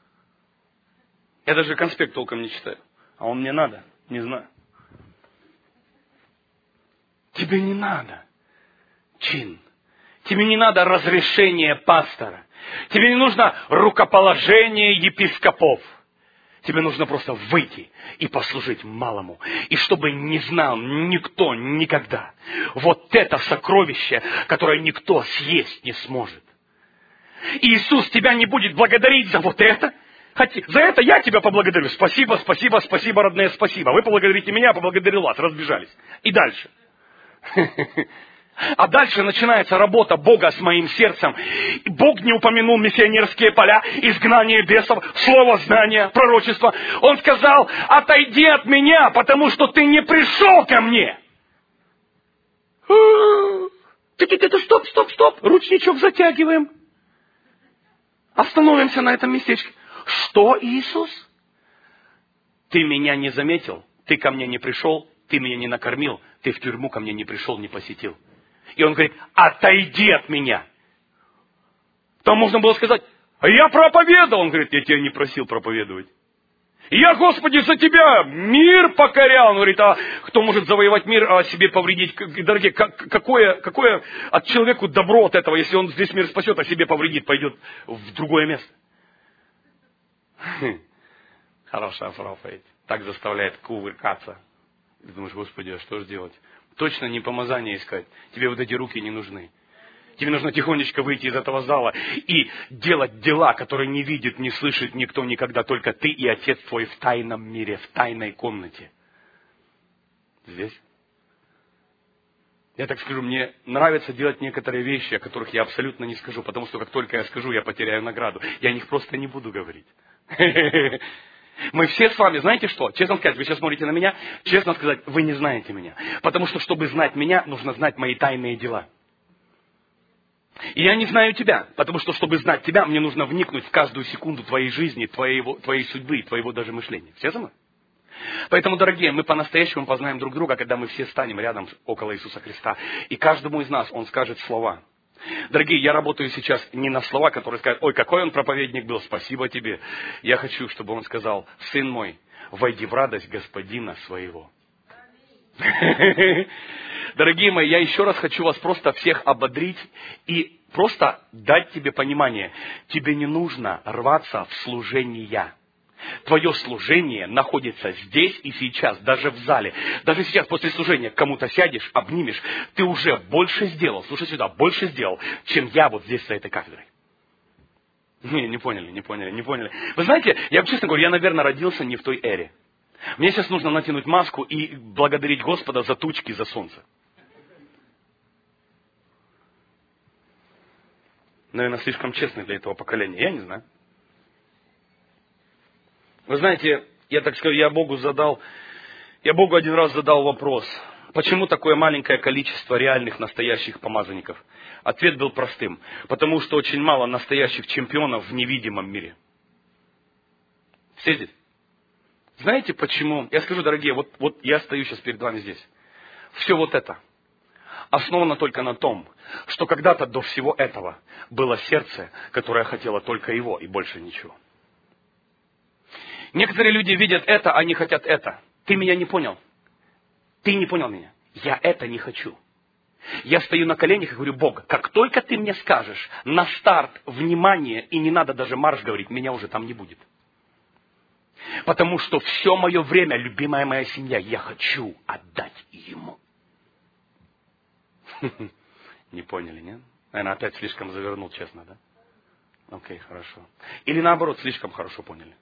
Я даже конспект толком не читаю. А он мне надо, не знаю. Тебе не надо чин. Тебе не надо разрешение пастора. Тебе не нужно рукоположение епископов. Тебе нужно просто выйти и послужить малому. И чтобы не знал никто никогда. Вот это сокровище, которое никто съесть не сможет. И Иисус тебя не будет благодарить за вот это. Хотя, за это я тебя поблагодарю. Спасибо, спасибо, спасибо, родные, спасибо. Вы поблагодарите меня, я поблагодарю вас. Разбежались. И дальше. А дальше начинается работа Бога с моим сердцем. Бог не упомянул миссионерские поля, изгнание бесов, слово знания, пророчество. Он сказал: отойди от меня, потому что ты не пришел ко мне. Стоп, стоп, стоп. Ручничок затягиваем. Остановимся на этом местечке. Что, Иисус? Ты меня не заметил, ты ко мне не пришел, ты меня не накормил, ты в тюрьму ко мне не пришел, не посетил. И он говорит: отойди от меня. Там можно было сказать: я проповедовал. Он говорит: я тебя не просил проповедовать. Я, Господи, за тебя мир покорял. Он говорит: а кто может завоевать мир, а себе повредить? Дорогие, какое, какое от человеку добро от этого, если он здесь мир спасет, а себе повредит, пойдет в другое место? Хорошая проповедь. Так заставляет кувыркаться. Ты думаешь: Господи, а что же делать? Точно не помазание искать. Тебе вот эти руки не нужны. Тебе нужно тихонечко выйти из этого зала и делать дела, которые не видит, не слышит никто никогда, только ты и Отец твой в тайном мире, в тайной комнате. Здесь? Я так скажу, мне нравится делать некоторые вещи, о которых я абсолютно не скажу, потому что как только я скажу, я потеряю награду. Я о них просто не буду говорить. Мы все с вами, знаете что? Честно сказать, вы сейчас смотрите на меня, честно сказать, вы не знаете меня. Потому что, чтобы знать меня, нужно знать мои тайные дела. И я не знаю тебя, потому что, чтобы знать тебя, мне нужно вникнуть в каждую секунду твоей жизни, твоего, твоей судьбы, твоего даже мышления. Все со мной? Поэтому, дорогие, мы по-настоящему познаем друг друга, когда мы все станем рядом около Иисуса Христа. И каждому из нас Он скажет слова. Дорогие, я работаю сейчас не на слова, которые скажут: ой, какой он проповедник был, спасибо тебе. Я хочу, чтобы он сказал: сын мой, войди в радость Господина своего. Дорогие мои, я еще раз хочу вас просто всех ободрить и просто дать тебе понимание. Тебе не нужно рваться в служение. Твое служение находится здесь и сейчас, даже в зале. Даже сейчас после служения к кому-то сядешь, обнимешь, ты уже больше сделал, слушай сюда, больше сделал, чем я вот здесь за этой кафедрой. Не, не поняли, не поняли, не поняли. Вы знаете, я честно говорю, я, наверное, родился не в той эре. Мне сейчас нужно натянуть маску и благодарить Господа за тучки, за солнце. Наверное, слишком честный для этого поколения, я не знаю. Вы знаете, я так скажу, я Богу задал, я Богу один раз задал вопрос: почему такое маленькое количество реальных настоящих помазанников? Ответ был простым: потому что очень мало настоящих чемпионов в невидимом мире. Все здесь? Знаете почему? Я скажу, дорогие, вот, вот я стою сейчас перед вами здесь. Все вот это основано только на том, что когда-то до всего этого было сердце, которое хотело только Его и больше ничего. Некоторые люди видят это, они хотят это. Ты меня не понял. Ты не понял меня. Я это не хочу. Я стою на коленях и говорю: Бог, как только ты мне скажешь на старт, внимание, и не надо даже марш говорить, меня уже там не будет. Потому что все мое время, любимая моя семья, я хочу отдать ему. Не поняли, нет? Наверное, опять слишком завернул, честно, да? Окей, хорошо. Или наоборот, слишком хорошо поняли.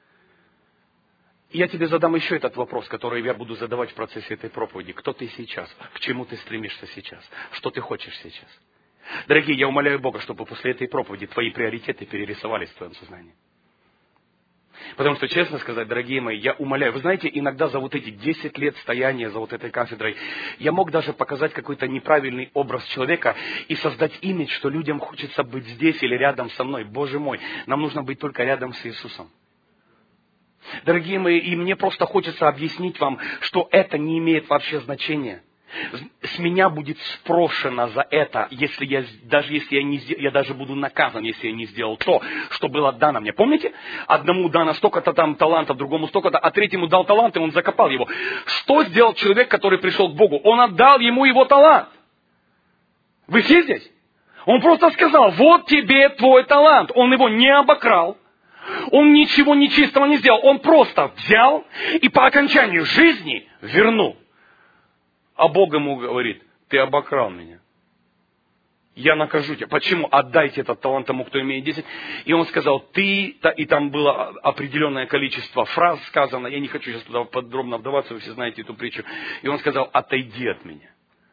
Я тебе задам еще этот вопрос, который я буду задавать в процессе этой проповеди. Кто ты сейчас? К чему ты стремишься сейчас? Что ты хочешь сейчас? Дорогие, я умоляю Бога, чтобы после этой проповеди твои приоритеты перерисовались в твоем сознании. Потому что, честно сказать, дорогие мои, я умоляю. Вы знаете, иногда за вот эти десять лет стояния за вот этой кафедрой, я мог даже показать какой-то неправильный образ человека и создать имидж, что людям хочется быть здесь или рядом со мной. Боже мой, нам нужно быть только рядом с Иисусом. Дорогие мои, и мне просто хочется объяснить вам, что это не имеет вообще значения. С меня будет спрошено за это, если я, даже если я не я даже буду наказан, если я не сделал то, что было дано мне. Помните? Одному дано столько-то там талантов, другому столько-то, а третьему дал талант, и он закопал его. Что сделал человек, который пришел к Богу? Он отдал ему его талант. Вы все здесь? Он просто сказал, вот тебе твой талант. Он его не обокрал. Он ничего нечистого не сделал. Он просто взял и по окончанию жизни вернул. А Бог ему говорит, ты обокрал меня. Я накажу тебя. Почему? Отдайте этот талант тому, кто имеет десять. И он сказал, ты, и там было определенное количество фраз сказано. Я не хочу сейчас туда подробно вдаваться, вы все знаете эту притчу. И он сказал, отойди от меня.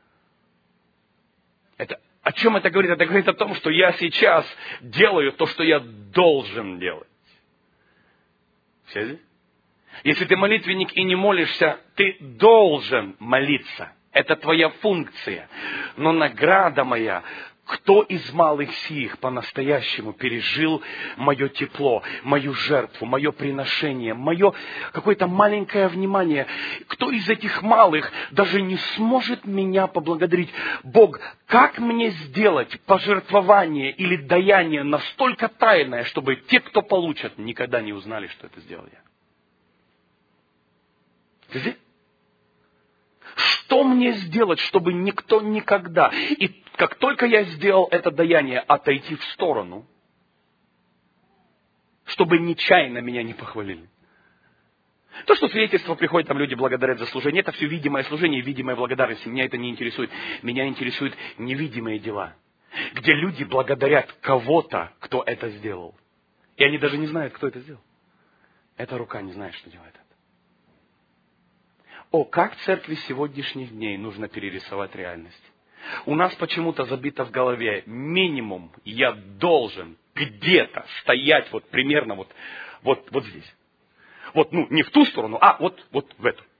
Это, о чем это говорит? Это говорит о том, что я сейчас делаю то, что я должен делать. Все здесь? Если ты молитвенник и не молишься, ты должен молиться. Это твоя функция. Но награда моя, кто из малых сих по-настоящему пережил мое тепло, мою жертву, мое приношение, мое какое-то маленькое внимание, кто из этих малых даже не сможет меня поблагодарить? Бог, как мне сделать пожертвование или даяние настолько тайное, чтобы те, кто получат, никогда не узнали, что это сделал я? Видите? Что мне сделать, чтобы никто никогда... И как только я сделал это даяние, отойти в сторону, чтобы нечаянно меня не похвалили. То, что свидетельство приходит, там люди благодарят за служение, это все видимое служение, видимая благодарность. Меня это не интересует. Меня интересуют невидимые дела, где люди благодарят кого-то, кто это сделал. И они даже не знают, кто это сделал. Эта рука не знает, что делает это. О, как церкви сегодняшних дней нужно перерисовать реальность. У нас почему-то забито в голове минимум, я должен где-то стоять вот примерно вот, вот, вот здесь. Вот, ну, не в ту сторону, а вот, вот в эту.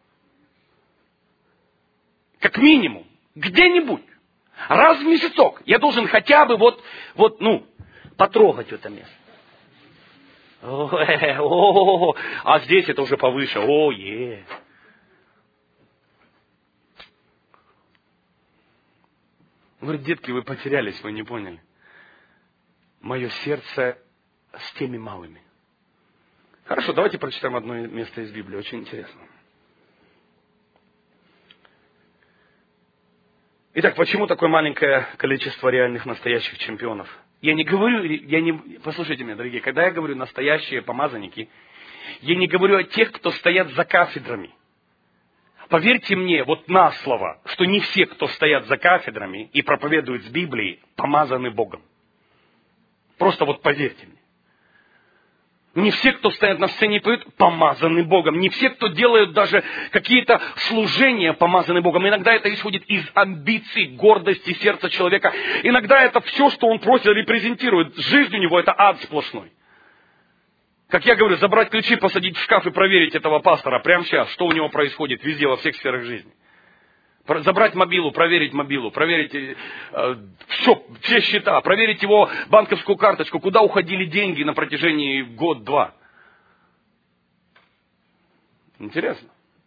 Как минимум, где-нибудь, раз в месяцок я должен хотя бы вот, вот, ну, потрогать это место. О, э, о, а здесь это уже повыше. О, е. Он говорит, детки, вы потерялись, вы не поняли. Мое сердце с теми малыми. Хорошо, давайте прочитаем одно место из Библии, очень интересно. Итак, почему такое маленькое количество реальных настоящих чемпионов? Я не говорю, я не, послушайте меня, дорогие, когда я говорю настоящие помазанники, я не говорю о тех, кто стоят за кафедрами. Поверьте мне, вот на слово, что не все, кто стоят за кафедрами и проповедуют с Библией, помазаны Богом. Просто вот поверьте мне. Не все, кто стоят на сцене и поют, помазаны Богом. Не все, кто делают даже какие-то служения, помазаны Богом. Иногда это исходит из амбиций, гордости сердца человека. Иногда это все, что он просит, репрезентирует. Жизнь у него это ад сплошной. Как я говорю, забрать ключи, посадить в шкаф и проверить этого пастора прямо сейчас, что у него происходит везде, во всех сферах жизни. Забрать мобилу, проверить мобилу, проверить э, все, все счета, проверить его банковскую карточку, куда уходили деньги на протяжении год-два. Интересно.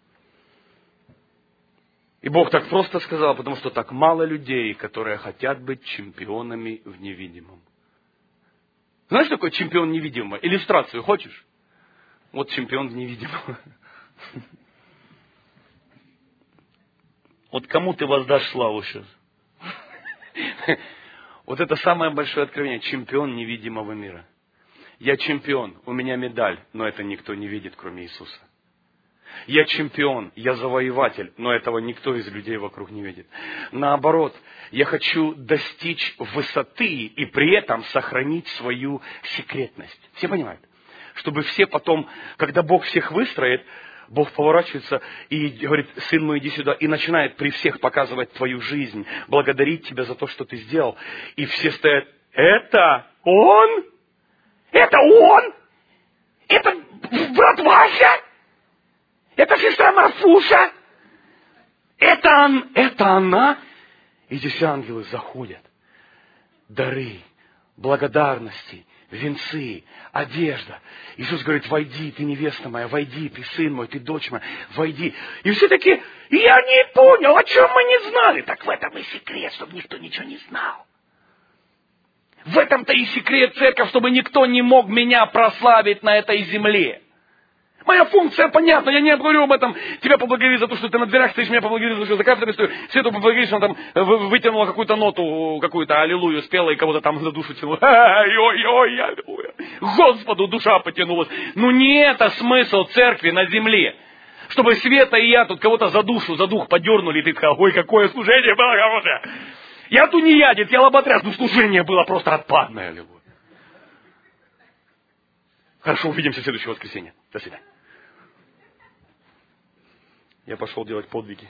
И Бог так просто сказал, потому что так мало людей, которые хотят быть чемпионами в невидимом. Знаешь, что такое чемпион невидимого? Иллюстрацию хочешь? Вот чемпион в невидимом. Вот кому ты воздашь славу сейчас? Вот это самое большое откровение. Чемпион невидимого мира. Я чемпион, у меня медаль, но это никто не видит, кроме Иисуса. Я чемпион, я завоеватель, но этого никто из людей вокруг не видит. Наоборот, я хочу достичь высоты и при этом сохранить свою секретность. Все понимают? Чтобы все потом, когда Бог всех выстроит, Бог поворачивается и говорит: сын мой, иди сюда, и начинает при всех показывать твою жизнь, благодарить тебя за то, что ты сделал. И все стоят: это он? Это он? Это брат Вася? Это сестра Марфуша? Это, он, это она? И здесь ангелы заходят. Дары, благодарности, венцы, одежда. Иисус говорит: войди, ты невеста моя, войди, ты сын мой, ты дочь моя, войди. И все такие: я не понял, о чем мы не знали. Так в этом и секрет, чтобы никто ничего не знал. В этом-то и секрет, церковь, чтобы никто не мог меня прославить на этой земле. Моя функция понятна, я не говорю об этом. Тебя поблагодарить за то, что ты на дверях стоишь, меня поблагодарить за то, что за кафедрой стою. Свету поблагодарить, что она там вытянула какую-то ноту, какую-то аллилуйю спела и кого-то там за душу тянула. Ой-ой-ой, аллилуйя. Господу душа потянулась. Ну не это смысл церкви на земле. Чтобы Света и я тут кого-то за душу, за дух подернули, и ты такая: ой, какое служение было хорошее. Я тунеядец, я лоботряс, но служение было просто отпадное, аллилуйя. Хорошо, увидимся в следующее воскресенье. До свидания. Я пошел делать подвиги.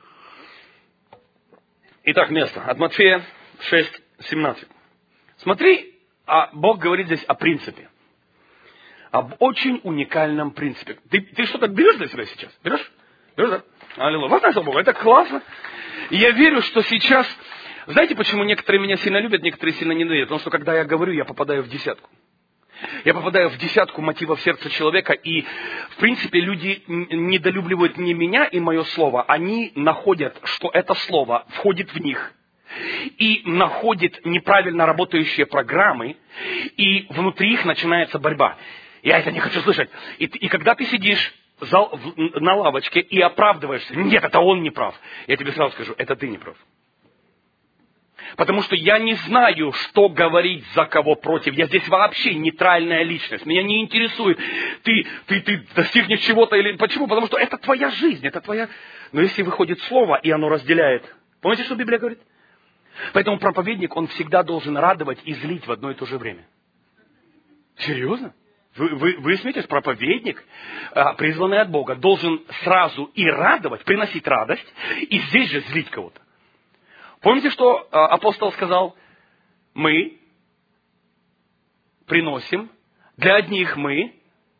Итак, место. От Матфея шесть семнадцать. Смотри, а Бог говорит здесь о принципе. Об очень уникальном принципе. Ты, ты что-то берешь для себя сейчас? Берешь? Берешь, да? Аллилуйя. Вот слава Богу, это классно. И я верю, что сейчас... Знаете, почему некоторые меня сильно любят, некоторые сильно ненавидят? Потому что когда я говорю, я попадаю в десятку. Я попадаю в десятку мотивов сердца человека, и, в принципе, люди недолюбливают не меня и мое слово, они находят, что это слово входит в них, и находят неправильно работающие программы, и внутри их начинается борьба. Я это не хочу слышать. И, и когда ты сидишь за, в, на лавочке и оправдываешься: нет, это он не прав, я тебе сразу скажу: это ты не прав. Потому что я не знаю, что говорить за кого против. Я здесь вообще нейтральная личность. Меня не интересует, ты, ты, ты достигнешь чего-то или... Почему? Потому что это твоя жизнь, это твоя... Но если выходит слово, и оно разделяет... Помните, что Библия говорит? Поэтому проповедник, он всегда должен радовать и злить в одно и то же время. Серьезно? Вы, вы, вы смеетесь? Проповедник, призванный от Бога, должен сразу и радовать, приносить радость, и здесь же злить кого-то. Помните, что апостол сказал? Мы приносим, для одних мы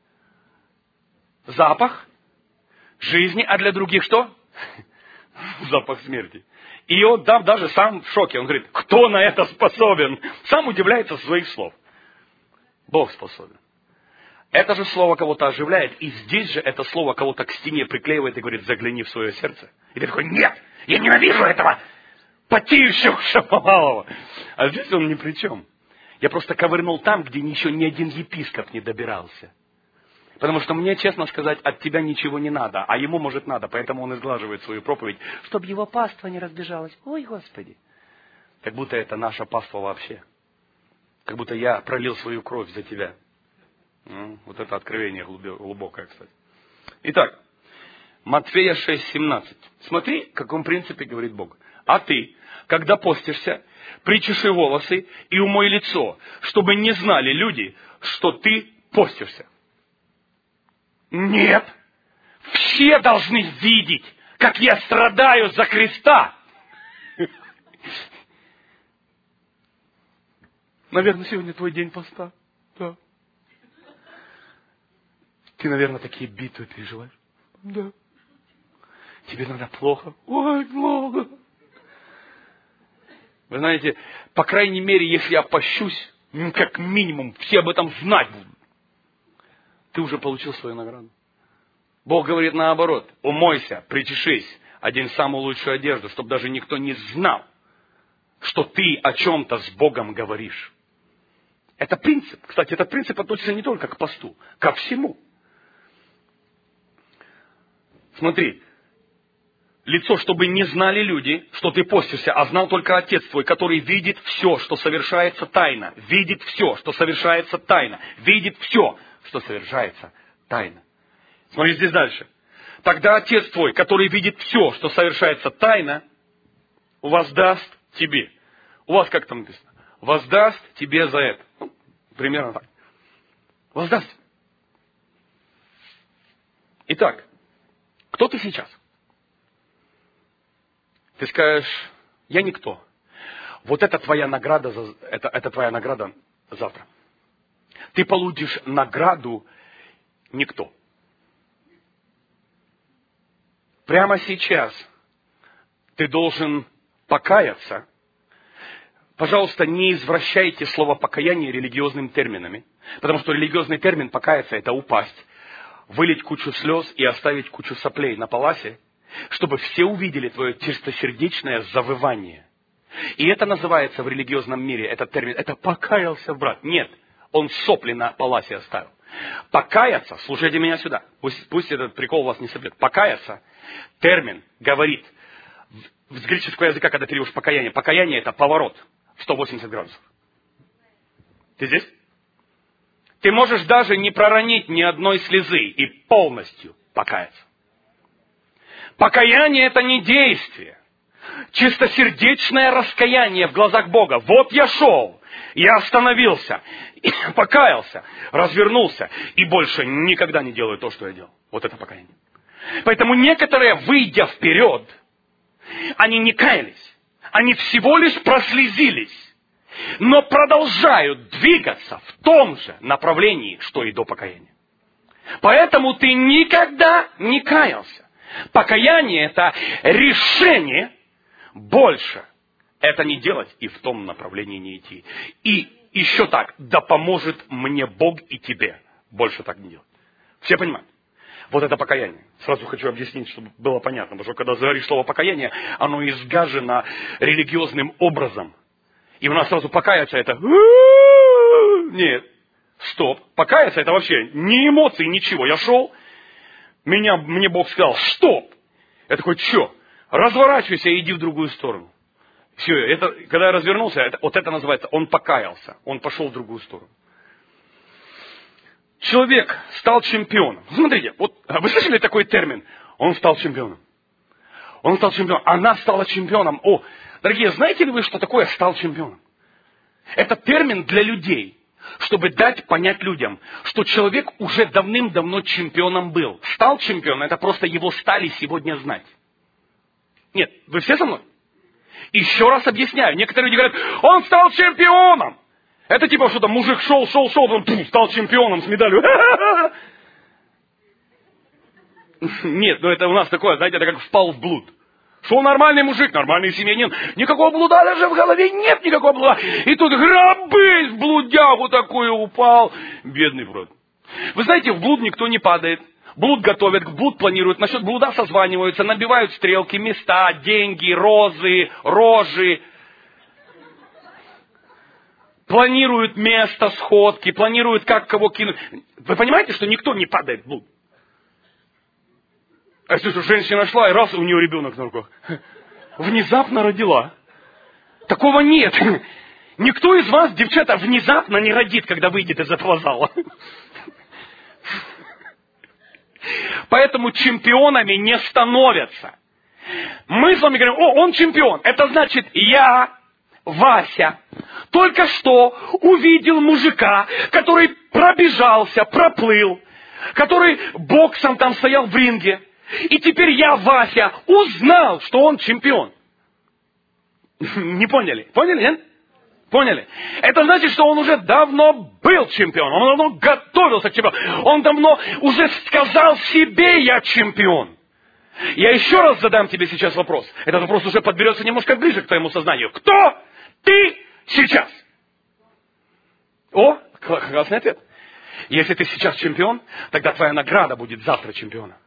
запах жизни, а для других что? Запах смерти. И он да, даже сам в шоке. Он говорит: кто на это способен? Сам удивляется своих слов. Бог способен. Это же слово кого-то оживляет, и здесь же это слово кого-то к стене приклеивает и говорит: загляни в свое сердце. И ты такой: нет, я ненавижу этого потеющего Шаповалова. А здесь он ни при чем. Я просто ковырнул там, где еще ни один епископ не добирался. Потому что мне, честно сказать, от тебя ничего не надо, а ему, может, надо. Поэтому он изглаживает свою проповедь, чтобы его паства не разбежалась. Ой, Господи. Как будто это наша паства вообще. Как будто я пролил свою кровь за тебя. Ну, вот это откровение глубокое, кстати. Итак, Матфея шесть семнадцать. Смотри, в каком принципе говорит Бог. А ты, когда постишься, причеши волосы и умой лицо, чтобы не знали люди, что ты постишься. Нет, все должны видеть, как я страдаю за Христа. Наверное, сегодня твой день поста. Да. Ты, наверное, такие битвы переживаешь. Да. Тебе надо плохо. Ой, плохо. Вы знаете, по крайней мере, если я пощусь, как минимум, все об этом знать будут. Ты уже получил свою награду. Бог говорит наоборот: умойся, причешись, одень самую лучшую одежду, чтобы даже никто не знал, что ты о чем-то с Богом говоришь. Это принцип. Кстати, этот принцип относится не только к посту, ко всему. Смотри, лицо, чтобы не знали люди, что ты постишься, а знал только Отец твой, который видит все, что совершается тайно. Видит все, что совершается тайно. Видит все, что совершается тайно. Смотри здесь дальше. Тогда Отец твой, который видит все, что совершается тайно, воздаст тебе. У вас как там написано? Воздаст тебе за это. Ну, примерно так. Воздаст. Итак, кто ты сейчас? Ты скажешь, я никто. Вот это твоя награда, за, это, это твоя награда завтра. Ты получишь награду никто. Прямо сейчас ты должен покаяться. Пожалуйста, не извращайте слово покаяние религиозными терминами. Потому что религиозный термин покаяться – это упасть, вылить кучу слез и оставить кучу соплей на паласе, чтобы все увидели твое чистосердечное завывание. И это называется в религиозном мире, этот термин, это покаялся брат. Нет, он сопли на паласе оставил. Покаяться, слушайте меня сюда, пусть, пусть этот прикол вас не собьет. Покаяться, термин говорит, с греческого языка, когда переводишь покаяние, покаяние это поворот в сто восемьдесят градусов. Ты здесь? Ты можешь даже не проронить ни одной слезы и полностью покаяться. Покаяние это не действие. Чистосердечное раскаяние в глазах Бога. Вот я шел, я остановился, покаялся, развернулся и больше никогда не делаю то, что я делал. Вот это покаяние. Поэтому некоторые, выйдя вперед, они не каялись. Они всего лишь прослезились, но продолжают двигаться в том же направлении, что и до покаяния. Поэтому ты никогда не каялся. Покаяние это решение больше это не делать и в том направлении не идти. И еще так, да поможет мне Бог и тебе больше так не делать. Все понимают? Вот это покаяние. Сразу хочу объяснить, чтобы было понятно. Потому что когда говоришь слово покаяние, оно изгажено религиозным образом. И у нас сразу покаяться это... Нет, стоп. Покаяться это вообще не эмоции, ничего. Я шел, меня, мне Бог сказал, стоп. Я такой, что? Разворачивайся и иди в другую сторону. Все, это, когда я развернулся, это, вот это называется, он покаялся. Он пошел в другую сторону. Человек стал чемпионом. Смотрите, вот вы слышали такой термин? Он стал чемпионом. Он стал чемпионом. Она стала чемпионом. О, дорогие, знаете ли вы, что такое стал чемпионом? Это термин для людей, чтобы дать понять людям, что человек уже давным-давно чемпионом был. Стал чемпионом, это просто его стали сегодня знать. Нет, вы все со мной? Еще раз объясняю. Некоторые люди говорят, он стал чемпионом. Это типа что-то мужик шел, шел, шел, он пфф, стал чемпионом с медалью. Нет, ну это у нас такое, знаете, это как впал в блуд. Шел нормальный мужик, нормальный семьянин. Никакого блуда даже в голове нет, никакого блуда. И тут грабысь, в блудягу такую упал. Бедный брат. Вы знаете, в блуд никто не падает. Блуд готовят, блуд планируют, насчет блуда созваниваются, набивают стрелки, места, деньги, розы, рожи. Планируют место сходки, планируют, как кого кинуть. Вы понимаете, что никто не падает в блуд? А если что, женщина шла, и раз, у нее ребенок на руках. Внезапно родила. Такого нет. Никто из вас, девчата, внезапно не родит, когда выйдет из этого зала. Поэтому чемпионами не становятся. Мы с вами говорим, о, он чемпион. Это значит, я, Вася, только что увидел мужика, который пробежался, проплыл, который боксом там стоял в ринге. И теперь я, Вася, узнал, что он чемпион. Не поняли? Поняли, нет? Поняли? Это значит, что он уже давно был чемпионом. Он давно готовился к чемпиону. Он давно уже сказал себе, я чемпион. Я еще раз задам тебе сейчас вопрос. Этот вопрос уже подберется немножко ближе к твоему сознанию. Кто ты сейчас? О, классный ответ. Если ты сейчас чемпион, тогда твоя награда будет завтра чемпиона.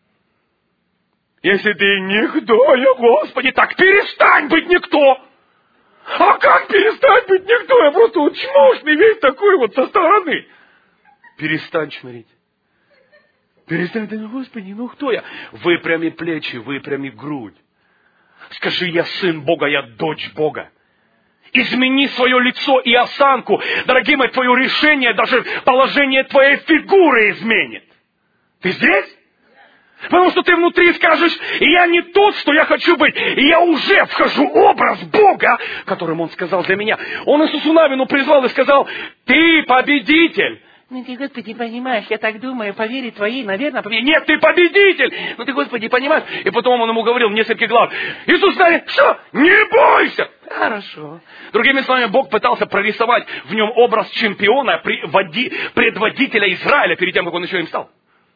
Если ты никто, я, Господи, так перестань быть никто. А как перестать быть никто? Я просто вот чмошный весь такой вот со стороны. Перестань чморить. Перестань, да, Господи, ну кто я? Выпрями плечи, выпрями грудь. Скажи, я сын Бога, я дочь Бога. Измени свое лицо и осанку. Дорогие мои, твое решение, даже положение твоей фигуры изменит. Ты здесь? Потому что ты внутри скажешь, я не тот, что я хочу быть. И я уже вхожу в образ Бога, которым Он сказал для меня. Он Иисусу Навину призвал и сказал, ты победитель. Ну ты, Господи, понимаешь, я так думаю, по вере твоей, наверное, по вере... Нет, ты победитель! Ну ты, Господи, понимаешь? И потом он ему говорил в нескольких глав. Иисус говорит, что? Не бойся! Хорошо. Другими словами, Бог пытался прорисовать в нем образ чемпиона, предводителя Израиля, перед тем, как он еще им стал.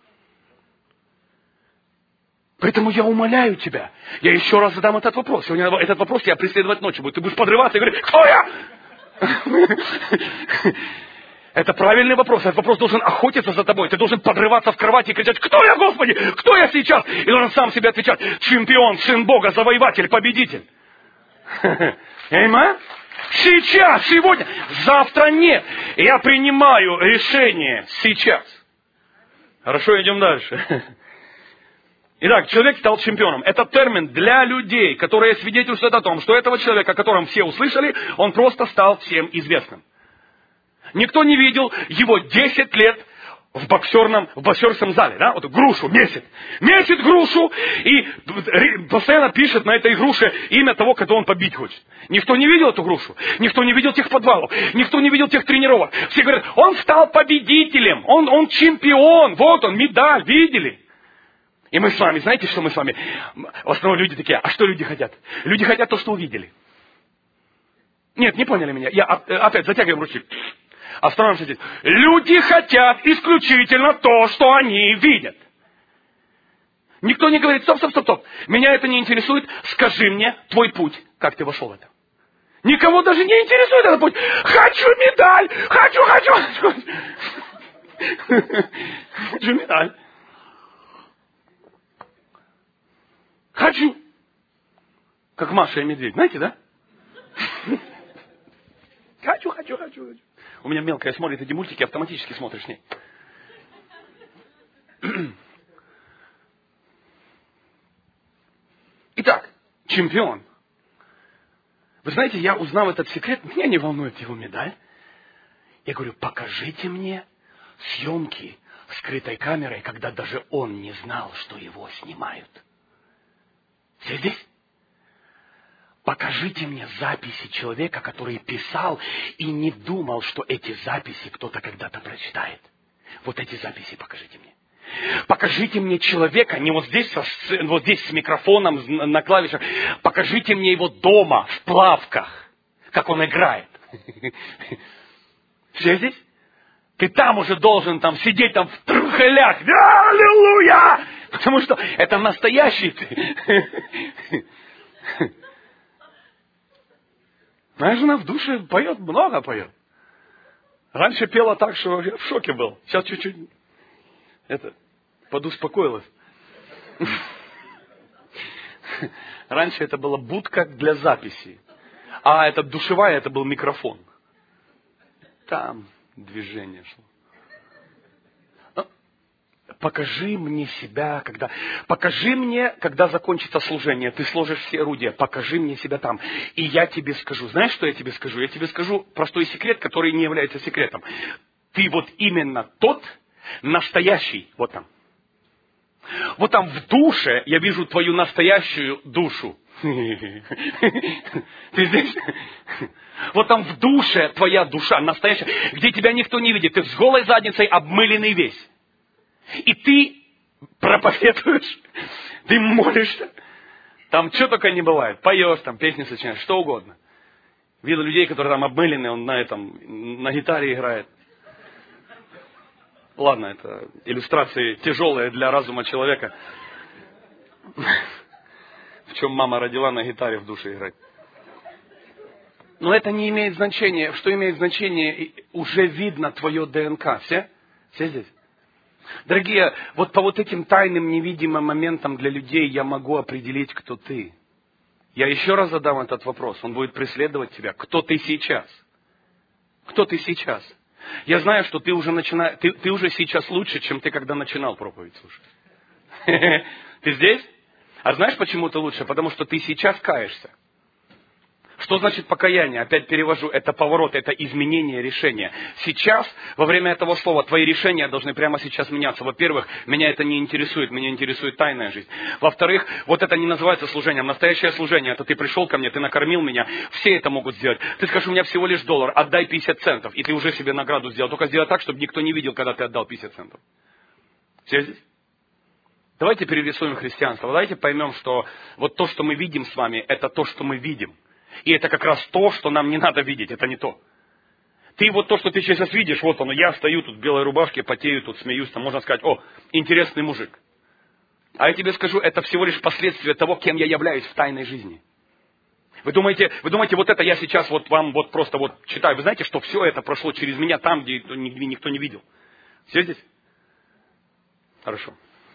Поэтому я умоляю тебя, я еще раз задам этот вопрос. Сегодня этот вопрос тебя преследовать ночью будет. Ты будешь подрываться и говорить, кто я? Это правильный вопрос. Этот вопрос должен охотиться за тобой. Ты должен подрываться в кровати и кричать, кто я, Господи? Кто я сейчас? И должен сам себе отвечать, чемпион, сын Бога, завоеватель, победитель. Аминь? Сейчас, сегодня. Завтра нет. Я принимаю решение сейчас. Хорошо, идем дальше. Итак, человек стал чемпионом. Это термин для людей, которые свидетельствуют о том, что этого человека, о котором все услышали, он просто стал всем известным. Никто не видел его десять лет в боксерном, в боксерском зале, да, вот грушу месяц. Месяц грушу и постоянно пишет на этой груше имя того, кого он побить хочет. Никто не видел эту грушу, никто не видел тех подвалов, никто не видел тех тренировок. Все говорят, он стал победителем, он, он чемпион, вот он, медаль, видели? И мы с вами, знаете, что мы с вами? В основном люди такие, а что люди хотят? Люди хотят то, что увидели. Нет, не поняли меня. Я опять затягиваем руки. Остановимся здесь. Люди хотят исключительно то, что они видят. Никто не говорит, стоп, стоп, стоп, стоп. Меня это не интересует. Скажи мне твой путь, как ты вошел в это. Никого даже не интересует этот путь. Хочу медаль! Хочу, хочу, хочу. Хочу медаль. Хочу. Как Маша и Медведь. Знаете, да? Хочу, хочу, хочу, хочу. У меня мелкая смотрит эти мультики, автоматически смотришь с ней. Итак, чемпион. Вы знаете, я узнал этот секрет, меня не волнует его медаль. Я говорю, покажите мне съемки скрытой камерой, когда даже он не знал, что его снимают. Все здесь? Покажите мне записи человека, который писал и не думал, что эти записи кто-то когда-то прочитает. Вот эти записи покажите мне. Покажите мне человека, не вот здесь, вот здесь с микрофоном на клавишах. Покажите мне его дома, в плавках, как он играет. Все здесь? Ты там уже должен там сидеть там в трухалях. Аллилуйя! Потому что это настоящий ты. Моя жена в душе поет, много поет. Раньше пела так, что я в шоке был. Сейчас чуть-чуть это, подуспокоилась. Раньше это была будка для записи. А эта душевая, это был микрофон. Там движение шло. Покажи мне себя, когда... Покажи мне, когда закончится служение. Ты сложишь все орудия. Покажи мне себя там. И я тебе скажу. Знаешь, что я тебе скажу? Я тебе скажу простой секрет, который не является секретом. Ты вот именно тот настоящий. Вот там. Вот там в душе я вижу твою настоящую душу. Ты здесь? Вот там в душе твоя душа настоящая, где тебя никто не видит. Ты с голой задницей обмыленный весь. И ты проповедуешь, ты молишься, там что только не бывает. Поешь, там песни сочиняешь, что угодно. Видел людей, которые там обмылены, он на этом, на гитаре играет. Ладно, это иллюстрации тяжелые для разума человека. В чем мама родила, на гитаре в душе играть. Но это не имеет значения. Что имеет значение, уже видно твое ДНК. Все? Все здесь? Дорогие, вот по вот этим тайным невидимым моментам для людей я могу определить, кто ты. Я еще раз задам этот вопрос, он будет преследовать тебя. Кто ты сейчас? Кто ты сейчас? Я знаю, что ты уже начинаешь, ты, ты уже сейчас лучше, чем ты когда начинал проповедь слушать. Ты здесь? А знаешь, почему ты лучше? Потому что ты сейчас каешься. Что значит покаяние? Опять перевожу. Это поворот, это изменение решения. Сейчас, во время этого слова, твои решения должны прямо сейчас меняться. Во-первых, меня это не интересует, меня интересует тайная жизнь. Во-вторых, вот это не называется служением. Настоящее служение, это ты пришел ко мне, ты накормил меня. Все это могут сделать. Ты скажешь, у меня всего лишь доллар, отдай пятьдесят центов. И ты уже себе награду сделал. Только сделай так, чтобы никто не видел, когда ты отдал пятьдесят центов. Все здесь? Давайте перерисуем христианство. Давайте поймем, что вот то, что мы видим с вами, это то, что мы видим. И это как раз то, что нам не надо видеть, это не то. Ты вот то, что ты сейчас видишь, вот оно, я стою тут в белой рубашке, потею тут, смеюсь, там можно сказать, о, интересный мужик. А я тебе скажу, это всего лишь последствия того, кем я являюсь в тайной жизни. Вы думаете, вы думаете, вот это я сейчас вот вам вот просто вот читаю. Вы знаете, что все это прошло через меня там, где никто не видел. Все здесь? Хорошо.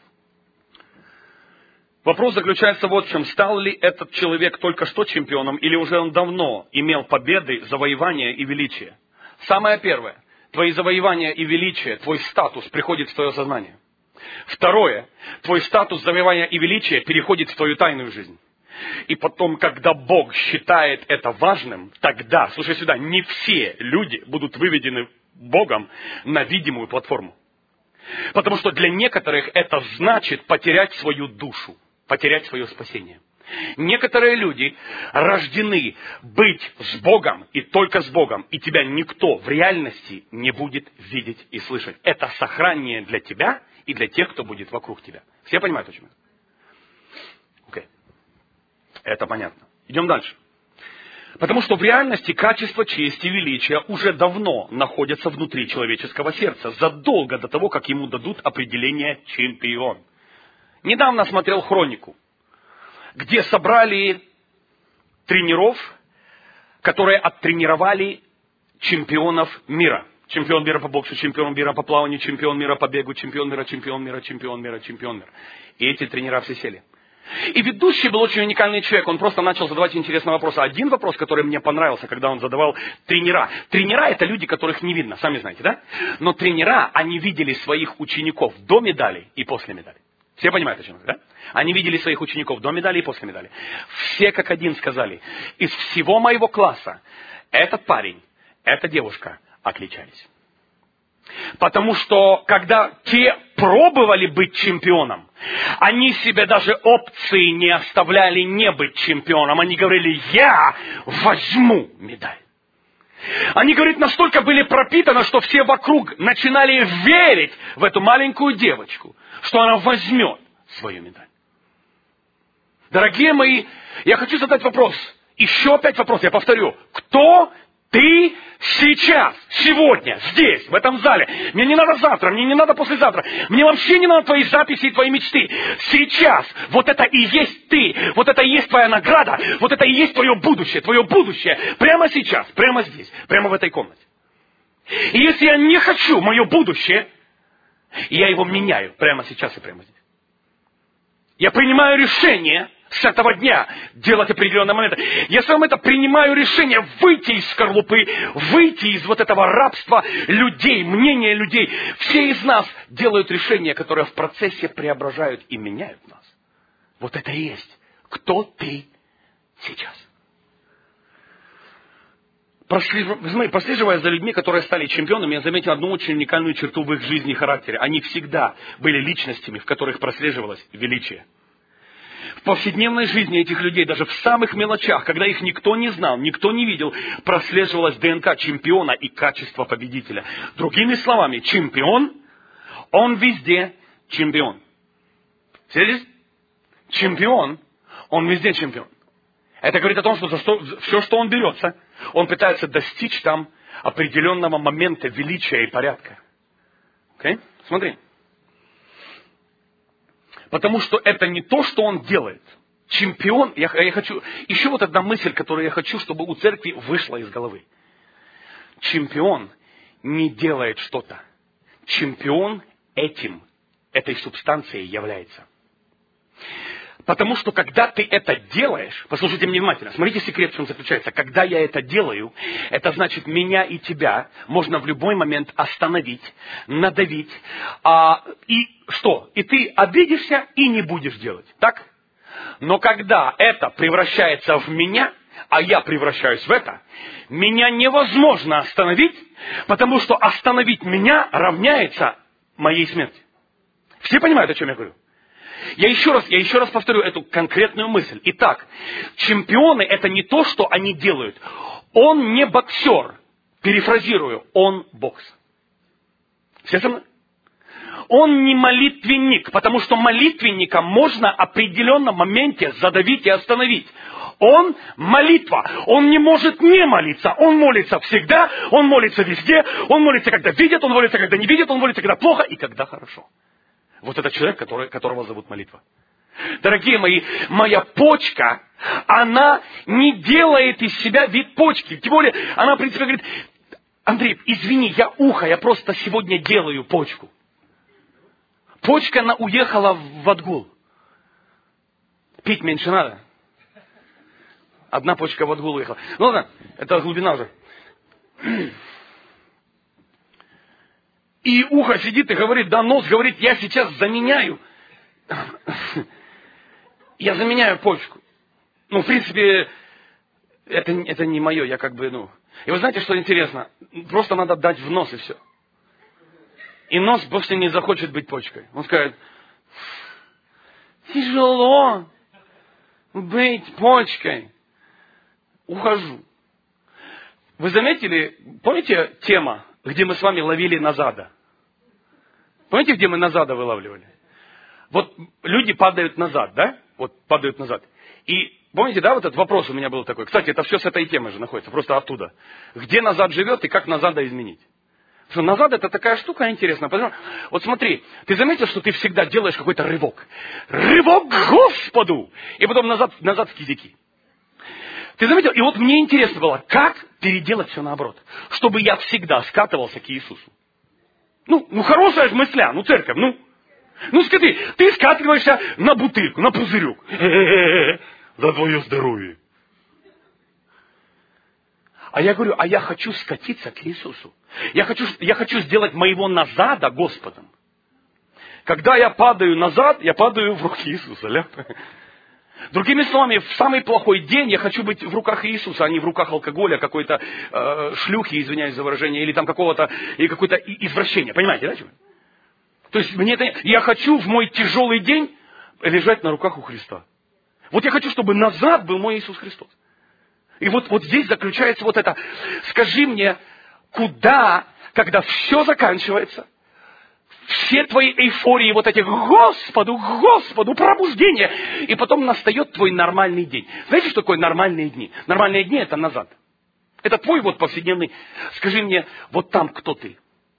Вопрос заключается вот в чем. Стал ли этот человек только что чемпионом, или уже он давно имел победы, завоевания и величие? Самое первое. Твои завоевания и величие, твой статус приходит в твое сознание. Второе. Твой статус, завоевания и величие переходит в твою тайную жизнь. И потом, когда Бог считает это важным, тогда, слушай сюда, не все люди будут выведены Богом на видимую платформу. Потому что для некоторых это значит потерять свою душу. Потерять свое спасение. Некоторые люди рождены быть с Богом и только с Богом, и тебя никто в реальности не будет видеть и слышать. Это сохранение для тебя и для тех, кто будет вокруг тебя. Все понимают, о чем это? Окей. Это понятно. Идем дальше. Потому что в реальности качество чести и величия уже давно находятся внутри человеческого сердца, задолго до того, как ему дадут определение чемпион. Недавно смотрел хронику, где собрали тренеров, которые оттренировали чемпионов мира. Чемпион мира по боксу, чемпион мира по плаванию, чемпион мира по бегу, чемпион мира, чемпион мира, чемпион мира, чемпион мира. И эти тренера все сели. И ведущий был очень уникальный человек. Он просто начал задавать интересные вопросы. Один вопрос, который мне понравился, когда он задавал тренера. Тренера – это люди, которых не видно, сами знаете, да? Но тренера, они видели своих учеников до медали и после медали. Все понимают, о чем я, да? Они видели своих учеников до медали и после медали. Все как один сказали, из всего моего класса этот парень, эта девушка отличались. Потому что, когда те пробовали быть чемпионом, они себе даже опции не оставляли не быть чемпионом. Они говорили, я возьму медаль. Они, говорит, настолько были пропитаны, что все вокруг начинали верить в эту маленькую девочку, что она возьмет свою медаль. Дорогие мои, я хочу задать вопрос. Еще опять вопрос, я повторю. Кто ты сейчас, сегодня, здесь, в этом зале? Мне не надо завтра, мне не надо послезавтра. Мне вообще не надо твои записи и твои мечты. Сейчас вот это и есть ты. Вот это и есть твоя награда. Вот это и есть твое будущее. Твое будущее. Прямо сейчас, прямо здесь, прямо в этой комнате. И если я не хочу мое будущее, я его меняю прямо сейчас и прямо здесь. Я принимаю решение с этого дня делать определенные моменты. Я сам это принимаю решение выйти из скорлупы, выйти из вот этого рабства людей, мнения людей. Все из нас делают решения, которые в процессе преображают и меняют нас. Вот это и есть. Кто ты сейчас? Прослеживая за людьми, которые стали чемпионами, я заметил одну очень уникальную черту в их жизни и характере. Они всегда были личностями, в которых прослеживалось величие. В повседневной жизни этих людей, даже в самых мелочах, когда их никто не знал, никто не видел, прослеживалась ДНК чемпиона и качество победителя. Другими словами, чемпион, он везде чемпион. Все здесь? Чемпион, он везде чемпион. Это говорит о том, что за что, все, что он берется, он пытается достичь там определенного момента величия и порядка. Окей? Смотри. Потому что это не то, что он делает. Чемпион, я, я хочу, еще вот одна мысль, которую я хочу, чтобы у церкви вышла из головы. Чемпион не делает что-то. Чемпион этим, этой субстанцией является. Потому что когда ты это делаешь, послушайте меня внимательно, смотрите секрет, в чем заключается. Когда я это делаю, это значит, меня и тебя можно в любой момент остановить, надавить. А, и что? И ты обидишься и не будешь делать. Так? Но когда это превращается в меня, а я превращаюсь в это, меня невозможно остановить, потому что остановить меня равняется моей смерти. Все понимают, о чем я говорю? Я еще раз, я еще раз повторю эту конкретную мысль. Итак, чемпионы это не то, что они делают. Он не боксер. Перефразирую, он бокс. Все со мной? Он не молитвенник, потому что молитвенника можно в определенном моменте задавить и остановить. Он молитва. Он не может не молиться. Он молится всегда, он молится везде, он молится, когда видит, он молится, когда не видит, он молится, когда плохо и когда хорошо. Вот это человек, который, которого зовут молитва. Дорогие мои, моя почка, она не делает из себя вид почки. Тем более, она, в принципе, говорит, Андрей, извини, я ухо, я просто сегодня делаю почку. Почка, она уехала в отгул. Пить меньше надо. Одна почка в отгул уехала. Ну ладно, это глубина уже. И ухо сидит и говорит, да, нос говорит, я сейчас заменяю. Я заменяю почку. Ну, в принципе, это, это не мое, я как бы, ну... И вы знаете, что интересно? Просто надо дать в нос и все. И нос больше не захочет быть почкой. Он скажет, тяжело быть почкой. Ухожу. Вы заметили, помните тема, где мы с вами ловили назада? Помните, где мы назада вылавливали? Вот люди падают назад, да? Вот падают назад. И помните, да, вот этот вопрос у меня был такой. Кстати, это все с этой темы же находится, просто оттуда. Где назад живет и как назада изменить? Потому что назад это такая штука интересная. Потому что, вот смотри, ты заметил, что ты всегда делаешь какой-то рывок. Рывок к Господу! И потом назад, назад в кизяки. Ты заметил? И вот мне интересно было, как переделать все наоборот. Чтобы я всегда скатывался к Иисусу. Ну, ну хорошая же мысля, ну церковь, ну. Ну скажи, ты скатываешься на бутылку, на пузырек. За твое здоровье. А я говорю, а я хочу скатиться к Иисусу. Я хочу, я хочу сделать моего назада Господом. Когда я падаю назад, я падаю в руки Иисуса. Ля? Другими словами, в самый плохой день я хочу быть в руках Иисуса, а не в руках алкоголя, какой-то э, шлюхи, извиняюсь за выражение, или там какого-то, или какое-то извращение. Понимаете, да? То есть мне это, я хочу в мой тяжелый день лежать на руках у Христа. Вот я хочу, чтобы назад был мой Иисус Христос. И вот, вот здесь заключается вот это. Скажи мне, куда, когда все заканчивается, все твои эйфории, вот эти Господу, Господу, пробуждение, и потом настает твой нормальный день. Знаете, что такое нормальные дни? Нормальные дни это назад. Это твой вот повседневный. Скажи мне, вот там кто ты?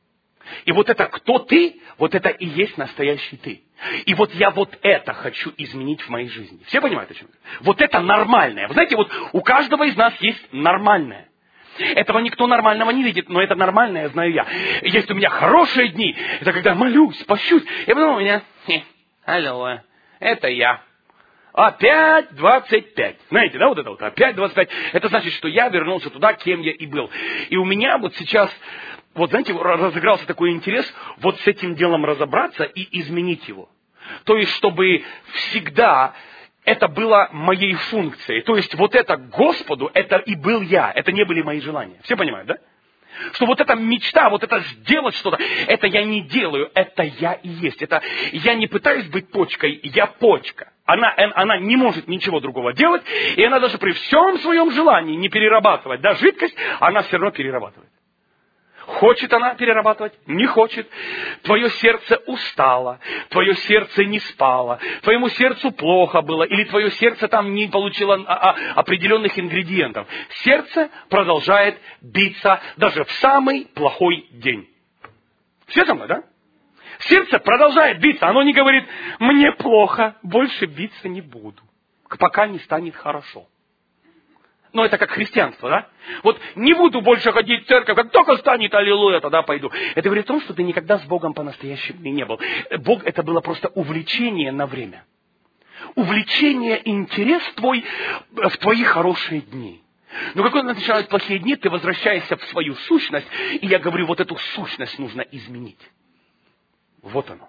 И вот это кто ты, вот это и есть настоящий ты. И вот я вот это хочу изменить в моей жизни. Все понимают, о чем я? Вот это нормальное. Вы знаете, вот у каждого из нас есть нормальное. Этого никто нормального не видит, но это нормальное, знаю я. Есть у меня хорошие дни, это когда молюсь, пощусь, и потом у меня, хе, алло, это я. Опять двадцать пять. Знаете, да, вот это вот, опять двадцать пять. Это значит, что я вернулся туда, кем я и был. И у меня вот сейчас, вот знаете, разыгрался такой интерес, вот с этим делом разобраться и изменить его. То есть, чтобы всегда это было моей функцией. То есть, вот это Господу, это и был я. Это не были мои желания. Все понимают, да? Что вот эта мечта, вот это сделать что-то, это я не делаю, это я и есть. Это я не пытаюсь быть почкой, я почка. Она, она не может ничего другого делать, и она даже при всем своем желании не перерабатывать, да, жидкость, она все равно перерабатывает. Хочет она перерабатывать? Не хочет. Твое сердце устало, твое сердце не спало, твоему сердцу плохо было, или твое сердце там не получило определенных ингредиентов. Сердце продолжает биться даже в самый плохой день. Все со мной, да? Сердце продолжает биться, оно не говорит, мне плохо, больше биться не буду, пока не станет хорошо. Но это как христианство, да? Вот не буду больше ходить в церковь, как только станет аллилуйя, тогда пойду. Это говорит о том, что ты никогда с Богом по-настоящему не был. Бог это было просто увлечение на время. увлечение и интерес твой в твои хорошие дни. Но когда начинают плохие дни, ты возвращаешься в свою сущность, и я говорю, вот эту сущность нужно изменить. Вот оно.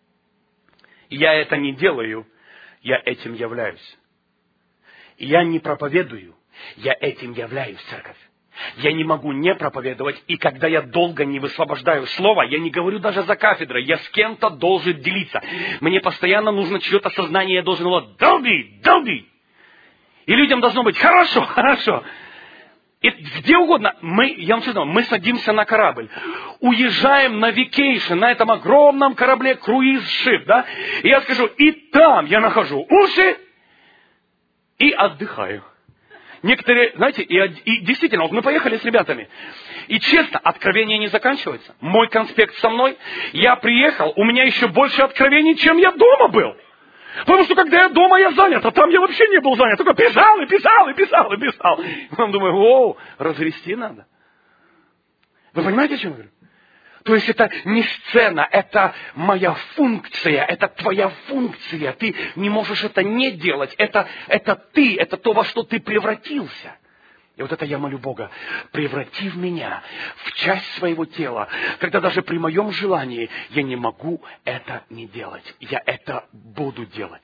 Я это не делаю, я этим являюсь. Я не проповедую, я этим являюсь, церковь. Я не могу не проповедовать, и когда я долго не высвобождаю слово, я не говорю даже за кафедрой, я с кем-то должен делиться. Мне постоянно нужно чье-то сознание, я должен говорить, долби, долби. И людям должно быть, хорошо, хорошо. И где угодно, мы, я вам честно, мы садимся на корабль, уезжаем на вакейшн, на этом огромном корабле, круиз-шип, да, и я скажу, и там я нахожу уши и отдыхаю. Некоторые, знаете, и, и действительно, вот мы поехали с ребятами. И честно, откровение не заканчивается. Мой конспект со мной. Я приехал, у меня еще больше откровений, чем я дома был. Потому что когда я дома, я занят, а там я вообще не был занят. Только писал и писал и писал и писал. И потом думаю, оу, разгрести надо. Вы понимаете, о чем я говорю? То есть это не сцена, это моя функция, это твоя функция. Ты не можешь это не делать. Это, это ты, это то, во что ты превратился. И вот это я молю Бога, преврати в меня, в часть своего тела, когда даже при моем желании я не могу это не делать. Я это буду делать.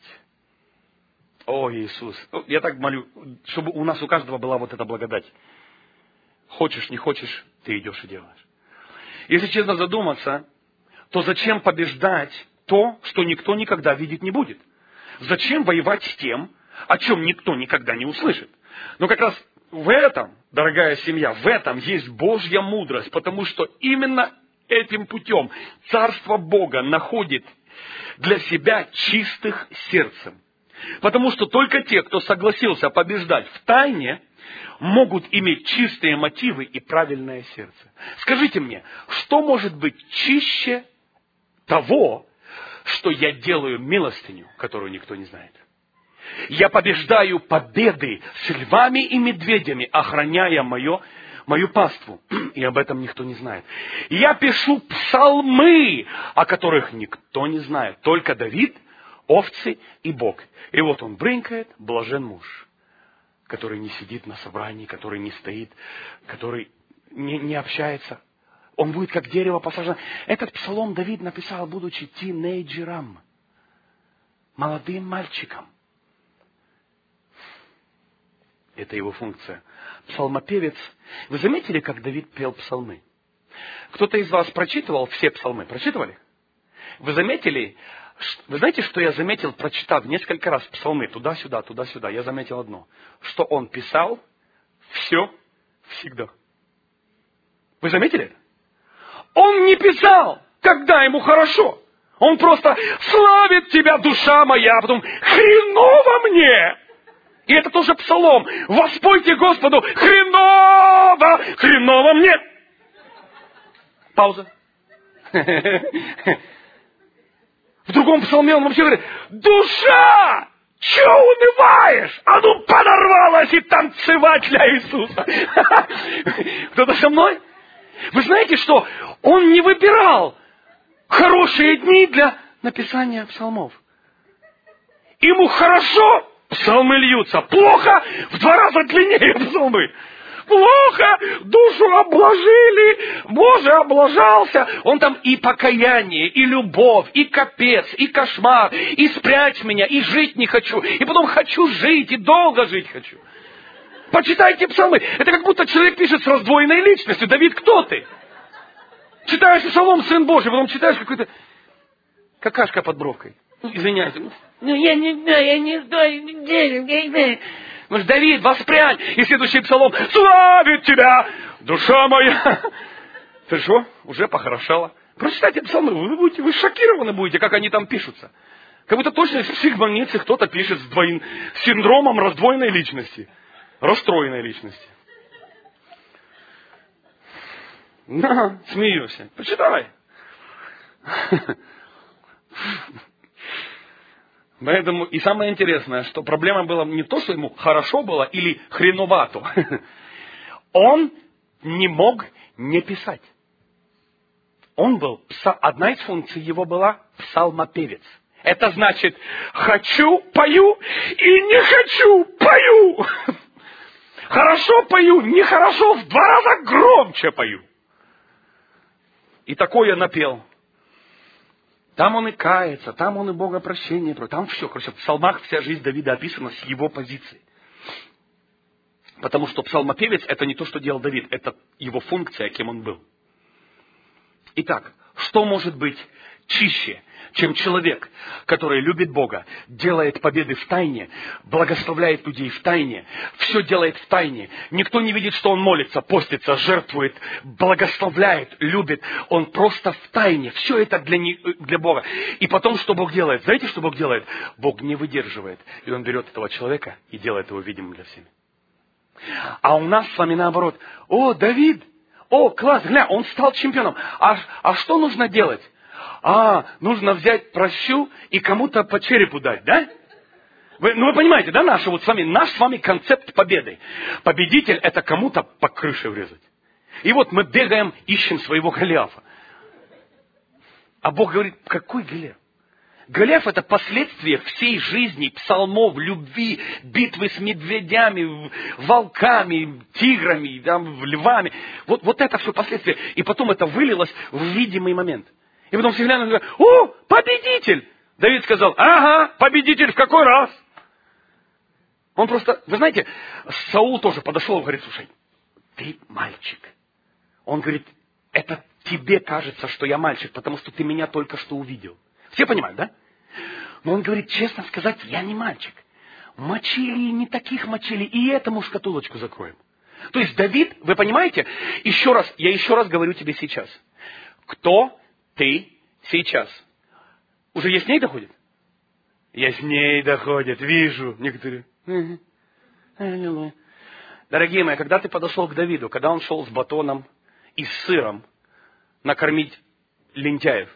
О, Иисус, я так молю, чтобы у нас у каждого была вот эта благодать. Хочешь, не хочешь, ты идешь и делаешь. Если честно задуматься, то зачем побеждать то, что никто никогда видеть не будет? Зачем воевать с тем, о чем никто никогда не услышит? Но как раз в этом, дорогая семья, в этом есть Божья мудрость, потому что именно этим путем Царство Бога находит для себя чистых сердцем. Потому что только те, кто согласился побеждать в тайне, могут иметь чистые мотивы и правильное сердце. Скажите мне, что может быть чище того, что я делаю милостыню, которую никто не знает? Я побеждаю победы с львами и медведями, охраняя мое, мою паству. И об этом никто не знает. Я пишу псалмы, о которых никто не знает. Только Давид, овцы и Бог. И вот он брынкает, блажен муж, который не сидит на собрании, который не стоит, который не, не общается. Он будет как дерево посажено. Этот псалом Давид написал, будучи тинейджером, молодым мальчиком. Это его функция. Псалмопевец. Вы заметили, как Давид пел псалмы? Кто-то из вас прочитывал все псалмы? Прочитывали? Вы заметили? Вы знаете, что я заметил, прочитав несколько раз псалмы, туда-сюда, туда-сюда, я заметил одно, что он писал все всегда. Вы заметили это? Он не писал, когда ему хорошо. Он просто славит тебя, душа моя, а потом хреново мне. И это тоже псалом. Воспойте Господу, хреново, хреново мне. Пауза. В другом псалме он вообще говорит, душа, че унываешь? А ну подорвалась и танцевать для Иисуса. Кто-то со мной? Вы знаете, что он не выбирал хорошие дни для написания псалмов. Ему хорошо, псалмы льются. Плохо, в два раза длиннее псалмы. Плохо, душу обложили, Боже, облажался. Он там и покаяние, и любовь, и капец, и кошмар, и спрячь меня, и жить не хочу, и потом хочу жить, и долго жить хочу. Почитайте псалмы. Это как будто человек пишет с раздвоенной личностью. Давид, кто ты? Читаешь псалом, Сын Божий, потом читаешь какой-то какашка под бровкой. Ну, извиняйте. Ну, я не знаю, я не знаю. Может, Давид, воспрянь. И следующий псалом. Славит тебя, душа моя. Ты что? Уже похорошало. Прочитайте псалмы, вы будете, вы шокированы будете, как они там пишутся. Как будто точно из психбольницы кто-то пишет с двоин, с синдромом раздвоенной личности. Расстроенной личности. На, смеюсь. Почитай. Поэтому, и самое интересное, что проблема была не то, что ему хорошо было или хреновато. Он не мог не писать. Он был, одна из функций его была псалмопевец. Это значит, хочу, пою, и не хочу, пою. Хорошо пою, нехорошо, в два раза громче пою. И такое напел. Там он и кается, там он и Бога прощения, там все. Короче, в псалмах вся жизнь Давида описана с его позиции. Потому что псалмопевец это не то, что делал Давид, это его функция, кем он был. Итак, что может быть чище, чем человек, который любит Бога, делает победы в тайне, благословляет людей в тайне, все делает в тайне. Никто не видит, что он молится, постится, жертвует, благословляет, любит. Он просто в тайне. Все это для, не, для Бога. И потом, что Бог делает? Знаете, что Бог делает? Бог не выдерживает. И Он берет этого человека и делает его видимым для всеми. А у нас с вами наоборот. О, Давид! О, класс, гля, он стал чемпионом. А, а что нужно делать? А, нужно взять прощу и кому-то по черепу дать, да? Вы, ну, вы понимаете, да, наш, вот с вами, наш с вами концепт победы. Победитель – это кому-то по крыше врезать. И вот мы бегаем, ищем своего Голиафа. А Бог говорит, какой Голиаф? Голиаф – это последствия всей жизни, псалмов, любви, битвы с медведями, волками, тиграми, там, львами. Вот, вот это все последствия. И потом это вылилось в видимый момент. И потом все глянули и говорят, о, победитель! Давид сказал, ага, победитель в какой раз? Он просто, вы знаете, Саул тоже подошел и говорит, слушай, ты мальчик. Он говорит, это тебе кажется, что я мальчик, потому что ты меня только что увидел. Все понимают, да? Но он говорит, честно сказать, я не мальчик. Мочили и не таких мочили, и этому шкатулочку закроем. То есть Давид, вы понимаете, еще раз, я еще раз говорю тебе сейчас. Кто ты сейчас? Уже ясней доходит? Ясней доходит, вижу. Некоторые. Дорогие мои, когда ты подошел к Давиду, когда он шел с батоном и с сыром накормить лентяев,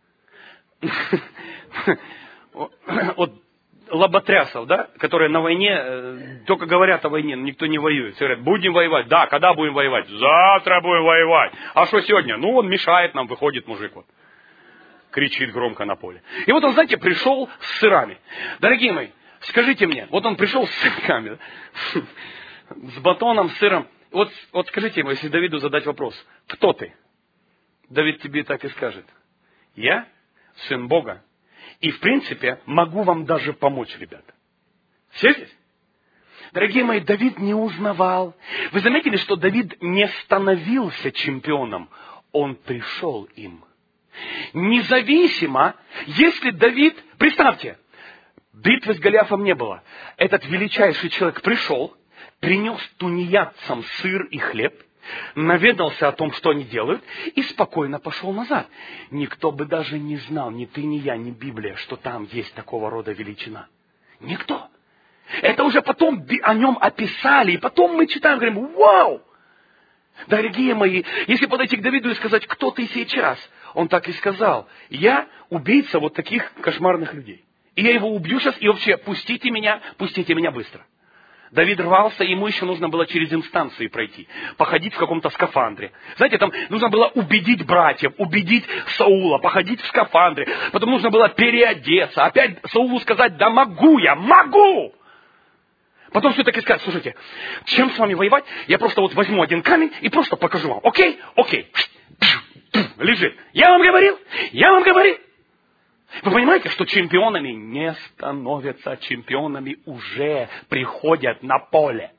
от лоботрясов, да, которые на войне только говорят о войне, но никто не воюет. Все говорят, будем воевать. Да, когда будем воевать? Завтра будем воевать. А что сегодня? Ну, он мешает нам, выходит мужик вот. Кричит громко на поле. И вот он, знаете, пришел с сырами. Дорогие мои, скажите мне, вот он пришел с сырами, с батоном, с сыром. Вот, вот скажите ему, если Давиду задать вопрос, кто ты? Давид тебе так и скажет. Я сын Бога. И, в принципе, могу вам даже помочь, ребята. Все здесь? Дорогие мои, Давид не узнавал. Вы заметили, что Давид не становился чемпионом. Он пришел им. Независимо, если Давид... Представьте, битвы с Голиафом не было. Этот величайший человек пришел, принес тунеядцам сыр и хлеб, наведался о том, что они делают, и спокойно пошел назад. Никто бы даже не знал, ни ты, ни я, ни Библия, что там есть такого рода величина. Никто. Это уже потом о нем описали, и потом мы читаем, говорим, вау! Дорогие мои, если подойти к Давиду и сказать, кто ты сейчас, он так и сказал, я убийца вот таких кошмарных людей. И я его убью сейчас, и вообще, пустите меня, пустите меня быстро. Давид рвался, ему еще нужно было через инстанции пройти, походить в каком-то скафандре. Знаете, там нужно было убедить братьев, убедить Саула, походить в скафандре. Потом нужно было переодеться, опять Саулу сказать, да могу я, могу! Потом все-таки сказать, слушайте, чем с вами воевать? Я просто вот возьму один камень и просто покажу вам. Окей? Окей. Лежит. Я вам говорил? Я вам говорил? Вы понимаете, что чемпионами не становятся, чемпионами уже приходят на поле.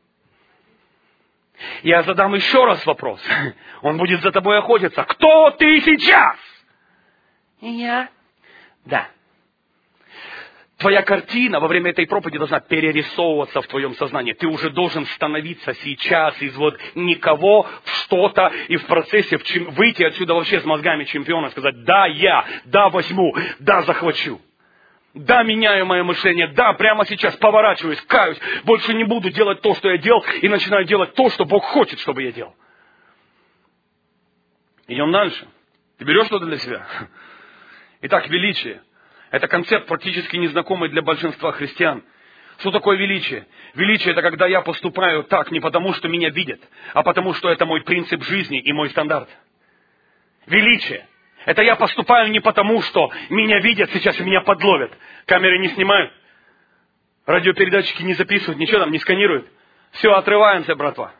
Я задам еще раз вопрос. Он будет за тобой охотиться. Кто ты сейчас? Я? Да. Твоя картина во время этой проповеди должна перерисовываться в твоем сознании. Ты уже должен становиться сейчас из вот никого в что-то и в процессе в чем, выйти отсюда вообще с мозгами чемпиона, сказать, да, я, да, возьму, да, захвачу. Да, меняю мое мышление, да, прямо сейчас поворачиваюсь, каюсь, больше не буду делать то, что я делал, и начинаю делать то, что Бог хочет, чтобы я делал. Идем дальше. Ты берешь что-то для себя? Итак, величие. Это концепт практически незнакомый для большинства христиан. Что такое величие? Величие – это когда я поступаю так не потому, что меня видят, а потому, что это мой принцип жизни и мой стандарт. Величие. Это я поступаю не потому, что меня видят сейчас и меня подловят. Камеры не снимают, радиопередатчики не записывают, ничего там не сканируют. Все, отрываемся, братва.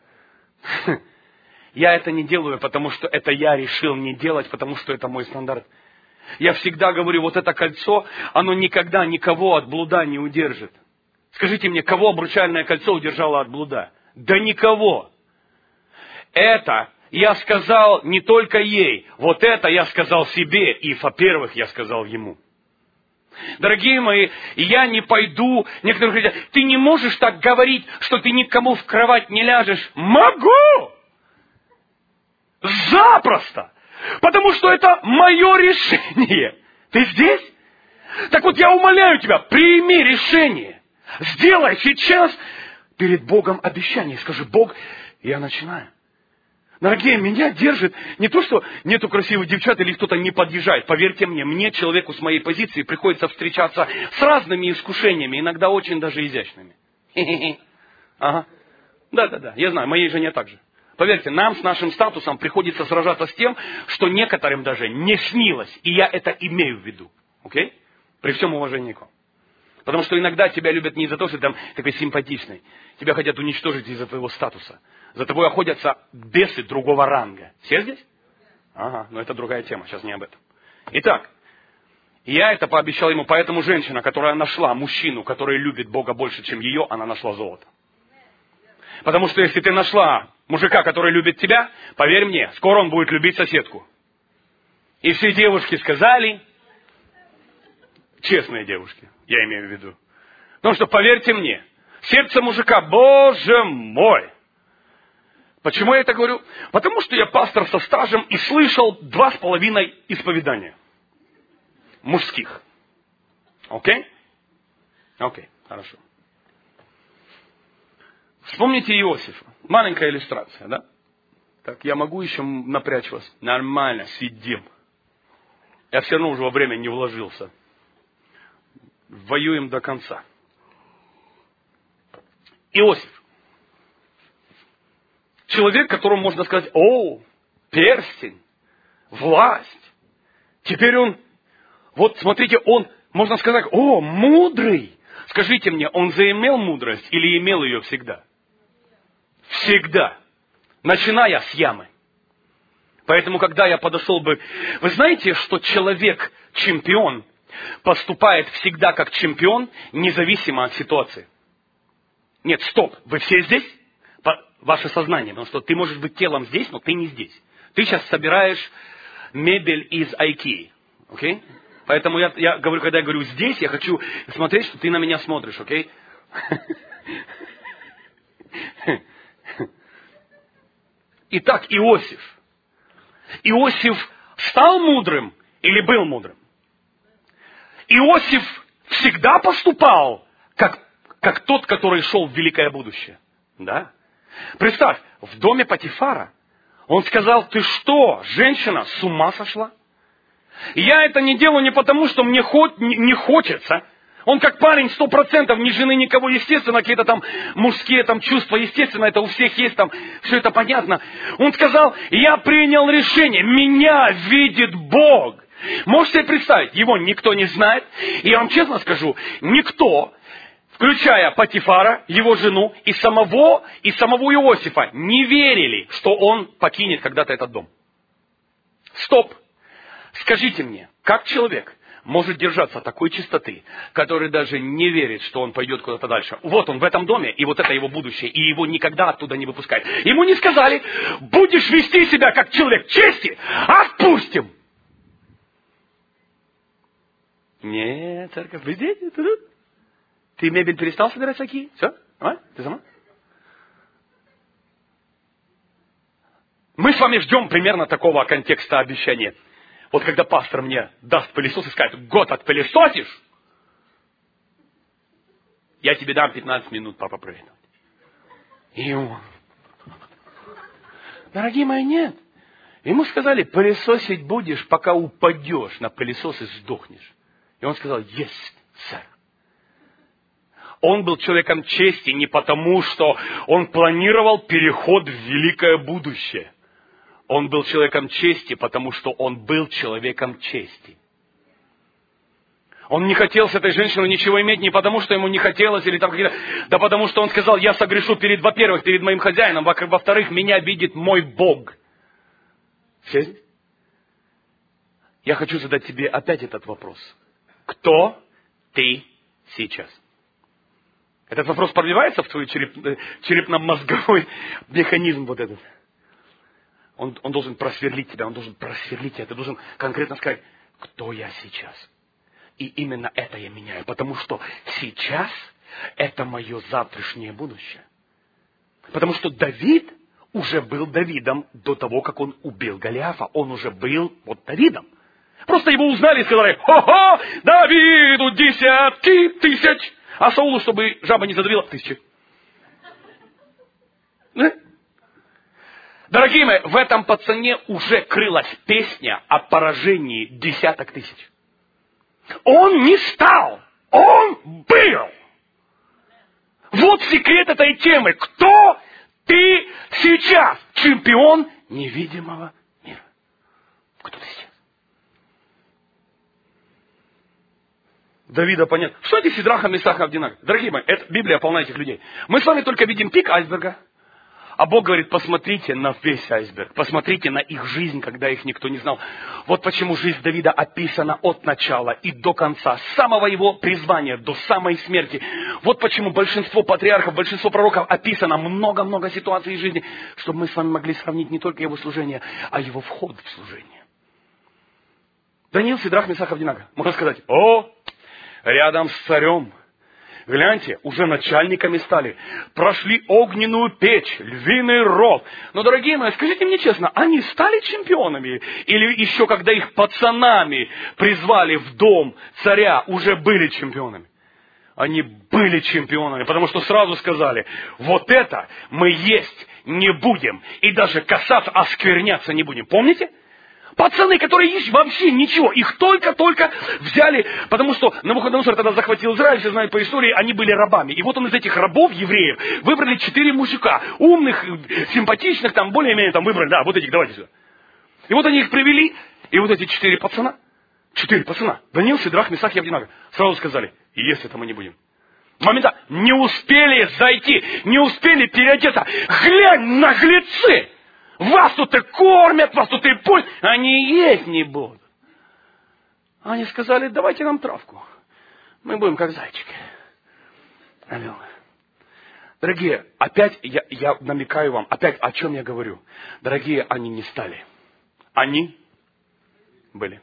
Я это не делаю, потому что это я решил не делать, потому что это мой стандарт. Я всегда говорю, вот это кольцо, оно никогда никого от блуда не удержит. Скажите мне, кого обручальное кольцо удержало от блуда? Да никого. Это я сказал не только ей, вот это я сказал себе, и, во-первых, я сказал ему. Дорогие мои, я не пойду, некоторые говорят, ты не можешь так говорить, что ты никому в кровать не ляжешь. Могу! Запросто! Потому что это мое решение. Ты здесь? Так вот, я умоляю тебя, прими решение. Сделай сейчас перед Богом обещание. Скажи, Бог, я начинаю. Дорогие, меня держит не то, что нету красивых девчат или кто-то не подъезжает. Поверьте мне, мне, человеку с моей позиции, приходится встречаться с разными искушениями, иногда очень даже изящными. Ага. Да-да-да, я знаю, моей жене так же. Поверьте, нам с нашим статусом приходится сражаться с тем, что некоторым даже не снилось. И я это имею в виду. Окей? При всем уважении к вам. Потому что иногда тебя любят не из-за того, что ты там такой симпатичный. Тебя хотят уничтожить из-за твоего статуса. За тобой охотятся бесы другого ранга. Все здесь? Ага, но это другая тема, сейчас не об этом. Итак, я это пообещал ему, поэтому женщина, которая нашла мужчину, который любит Бога больше, чем ее, она нашла золото. Потому что если ты нашла мужика, который любит тебя, поверь мне, скоро он будет любить соседку. И все девушки сказали, честные девушки, я имею в виду. Потому что, поверьте мне, сердце мужика, Боже мой. Почему я это говорю? Потому что я пастор со стажем и слышал два с половиной исповедания. Мужских. Окей? Окей, хорошо. Вспомните Иосифа. Маленькая иллюстрация, да? Так, я могу еще напрячь вас? Нормально, сидим. Я все равно уже во время не вложился. Воюем до конца. Иосиф. Человек, которому можно сказать, о, перстень, власть. Теперь он, вот смотрите, он, можно сказать, о, мудрый. Скажите мне, он заимел мудрость или имел ее всегда? Всегда. Начиная с ямы. Поэтому, когда я подошел бы... Вы знаете, что человек-чемпион поступает всегда как чемпион, независимо от ситуации? Нет, стоп, вы все здесь? Ваше сознание, потому что ты можешь быть телом здесь, но ты не здесь. Ты сейчас собираешь мебель из Айкии. Окей? Поэтому я, я говорю, когда я говорю здесь, я хочу смотреть, что ты на меня смотришь, окей? Итак, Иосиф. Иосиф стал мудрым или был мудрым? Иосиф всегда поступал как, как тот, который шел в великое будущее. Да? Представь, в доме Потифара он сказал, ты что, женщина, с ума сошла? И я это не делаю не потому, что мне хоть, не, не хочется. Он как парень, сто процентов, ни жены, никого, естественно, какие-то там мужские там чувства, естественно, это у всех есть, там, все это понятно. Он сказал, я принял решение, меня видит Бог. Можете себе представить, его никто не знает. И я вам честно скажу, никто, включая Потифара, его жену, и самого, и самого Иосифа, не верили, что он покинет когда-то этот дом. Стоп. Скажите мне, как человек может держаться такой чистоты, который даже не верит, что он пойдет куда-то дальше? Вот он в этом доме, и вот это его будущее, и его никогда оттуда не выпускают. Ему не сказали, будешь вести себя как человек чести, отпустим. Нет, церковь, вы здесь? Ты тут? Ты мебель перестал собирать такие? Все? А? Ты сама? Мы с вами ждем примерно такого контекста обещания. Вот когда пастор мне даст пылесос и скажет, год отпылесосишь, я тебе дам пятнадцать минут, папа, проверить. И он... Дорогие мои, нет. Ему сказали, пылесосить будешь, пока упадешь на пылесос и сдохнешь. И он сказал, есть, сэр. Он был человеком чести не потому, что он планировал переход в великое будущее. Он был человеком чести, потому что он был человеком чести. Он не хотел с этой женщиной ничего иметь не потому, что ему не хотелось, или там какие-то... Да потому что он сказал, я согрешу перед, во-первых, перед моим хозяином, во-вторых, меня видит мой Бог. Все? Я хочу задать тебе опять этот вопрос. Кто ты сейчас? Этот вопрос пробивается в твой череп, черепно-мозговой механизм вот этот. Он, он должен просверлить тебя, он должен просверлить тебя. Ты должен конкретно сказать, кто я сейчас. И именно это я меняю, потому что сейчас это мое завтрашнее будущее. Потому что Давид уже был Давидом до того, как он убил Голиафа. Он уже был вот Давидом. Просто его узнали и сказали, хо-хо, Давиду десятки тысяч, а Саулу, чтобы жаба не задавила, тысячи. Да? Дорогие мои, в этом пацане уже крылась песня о поражении десяток тысяч. Он не стал, он был. Вот секрет этой темы. Кто ты сейчас? Чемпион невидимого мира. Кто ты сейчас? Давида понятно. Что эти Сидраха, Месаха, Авдинага? Дорогие мои, это, Библия полна этих людей. Мы с вами только видим пик айсберга. А Бог говорит, посмотрите на весь айсберг. Посмотрите на их жизнь, когда их никто не знал. Вот почему жизнь Давида описана от начала и до конца. С самого его призвания до самой смерти. Вот почему большинство патриархов, большинство пророков описано много-много ситуаций из жизни. Чтобы мы с вами могли сравнить не только его служение, а его вход в служение. Даниил, Сидрах, Месах, Авдинага. Можно сказать, о, рядом с царем. Гляньте, уже начальниками стали. Прошли огненную печь, львиный рог. Но, дорогие мои, скажите мне честно, они стали чемпионами? Или еще когда их пацанами призвали в дом царя, уже были чемпионами? Они были чемпионами, потому что сразу сказали, вот это мы есть не будем. И даже касаться, оскверняться не будем. Помните? Пацаны, которые есть вообще ничего, их только-только взяли, потому что Навуходоносор тогда захватил Израиль, все знают по истории, они были рабами. И вот он из этих рабов, евреев, выбрали четыре мужика, умных, симпатичных, там, более-менее там выбрали, да, вот этих, давайте сюда. И вот они их привели, и вот эти четыре пацана, четыре пацана, Даниил, Сидрах, Месах и Авдинага, сразу сказали, есть это мы не будем. Моментально, не успели зайти, не успели переодеться, глянь, наглецы! Вас тут и кормят, вас тут и поют. Они есть не будут. Они сказали, давайте нам травку. Мы будем как зайчики. Алло. Дорогие, опять я, я намекаю вам, опять о чем я говорю. Дорогие, они не стали. Они были.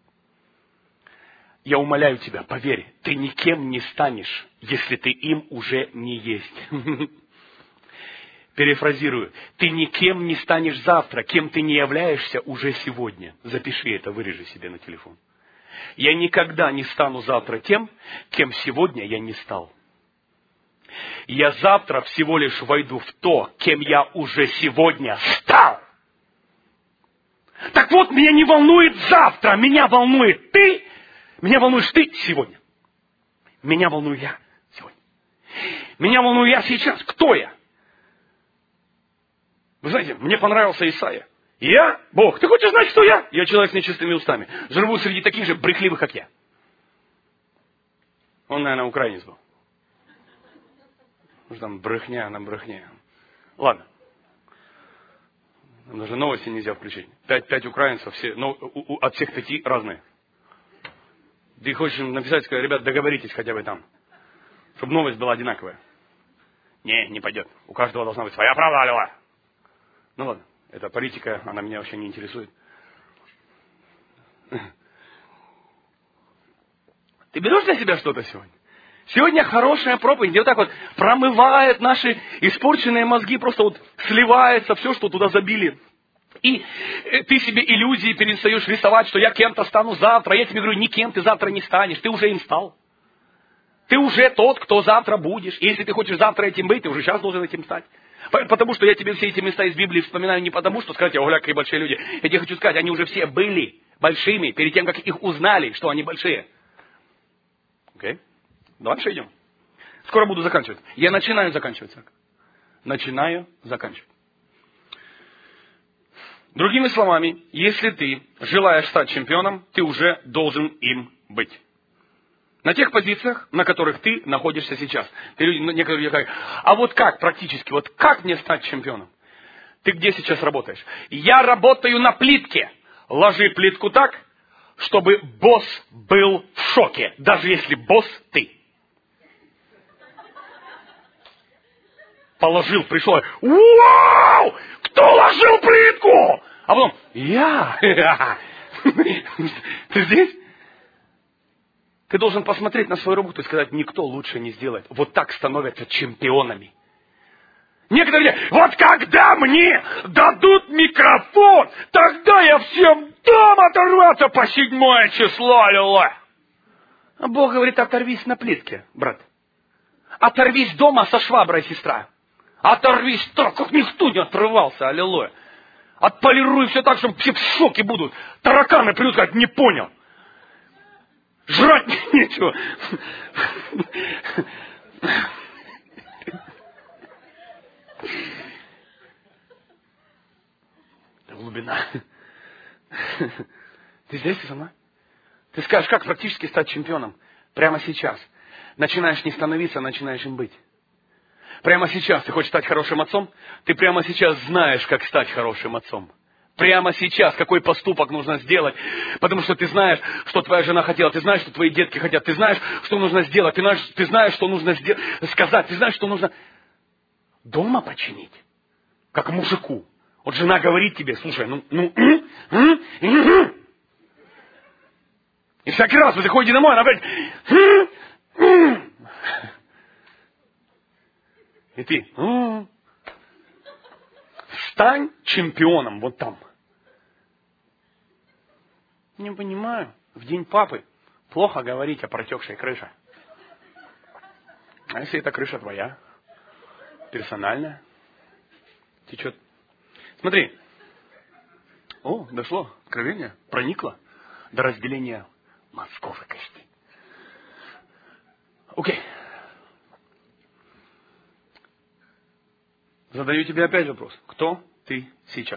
Я умоляю тебя, поверь, ты никем не станешь, если ты им уже не есть. Перефразирую. Ты никем не станешь завтра, кем ты не являешься уже сегодня. Запиши это, вырежи себе на телефон. Я никогда не стану завтра тем, кем сегодня я не стал. Я завтра всего лишь войду в то, кем я уже сегодня стал. Так вот, меня не волнует завтра, меня волнует ты, меня волнуешь ты сегодня. Меня волную я сегодня. Меня волную я сейчас. Кто я? Вы знаете, мне понравился Исаия. Я Бог. Ты хочешь знать, кто я? Я человек с нечистыми устами. Живу среди таких же брехливых, как я. Он, наверное, украинец был. Потому что там брехня, нам брехня. Ладно. Нам даже новости нельзя включить. Пять, пять украинцев, все, но у, у, от всех пяти разные. Ты хочешь написать, сказать, ребят, договоритесь хотя бы там. Чтобы новость была одинаковая. Не, не пойдет. У каждого должна быть своя правда, алло. Ну ладно, эта политика, она меня вообще не интересует. Ты берешь для себя что-то сегодня? Сегодня хорошая проповедь, где вот так вот промывает наши испорченные мозги, просто вот сливается все, что туда забили. И ты себе иллюзии перестаешь рисовать, что я кем-то стану завтра. Я тебе говорю, никем ты завтра не станешь, ты уже им стал. Ты уже тот, кто завтра будешь. И если ты хочешь завтра этим быть, ты уже сейчас должен этим стать. Потому что я тебе все эти места из Библии вспоминаю не потому, что сказать, ого, какие большие люди. Я тебе хочу сказать, они уже все были большими, перед тем, как их узнали, что они большие. Окей? Дальше идем. Скоро буду заканчивать. Я начинаю заканчивать. Начинаю заканчивать. Другими словами, если ты желаешь стать чемпионом, ты уже должен им быть. На тех позициях, на которых ты находишься сейчас. Ты, некоторые люди говорят, а вот как практически, вот как мне стать чемпионом? Ты где сейчас работаешь? Я работаю на плитке. Ложи плитку так, чтобы босс был в шоке, даже если босс ты. Положил, пришел, вау! Кто ложил плитку? А потом, я. Ты здесь? Ты должен посмотреть на свою работу и сказать, никто лучше не сделает. Вот так становятся чемпионами. Некоторые говорят, вот когда мне дадут микрофон, тогда я всем дам оторваться по седьмое число, аллилуйя. А Бог говорит, оторвись на плитке, брат. Оторвись дома со шваброй, сестра. Оторвись так, как никто не отрывался, аллилуйя. Отполируй все так, чтобы все в шоке будут. Тараканы придут, сказать, не понял. Жрать нечего. Глубина. Ты здесь со мной? Ты скажешь, как практически стать чемпионом? Прямо сейчас. Начинаешь не становиться, а начинаешь им быть. Прямо сейчас ты хочешь стать хорошим отцом? Ты прямо сейчас знаешь, как стать хорошим отцом. Прямо сейчас, какой поступок нужно сделать. Потому что ты знаешь, что твоя жена хотела. Ты знаешь, что твои детки хотят. Ты знаешь, что нужно сделать. Ты знаешь, ты знаешь что нужно сделать, сказать. Ты знаешь, что нужно дома починить. Как мужику. Вот жена говорит тебе, слушай, ну, ну, м, м, м. И всякий раз вы заходите домой, она говорит, м, м. И ты, м. Стань чемпионом вот там. Не понимаю. В день папы плохо говорить о протекшей крыше. А если эта крыша твоя? Персональная? Течет. Смотри. О, дошло. Откровение. Проникло до разделения мозгов и костей. Окей. Задаю тебе опять вопрос. Кто ты сейчас?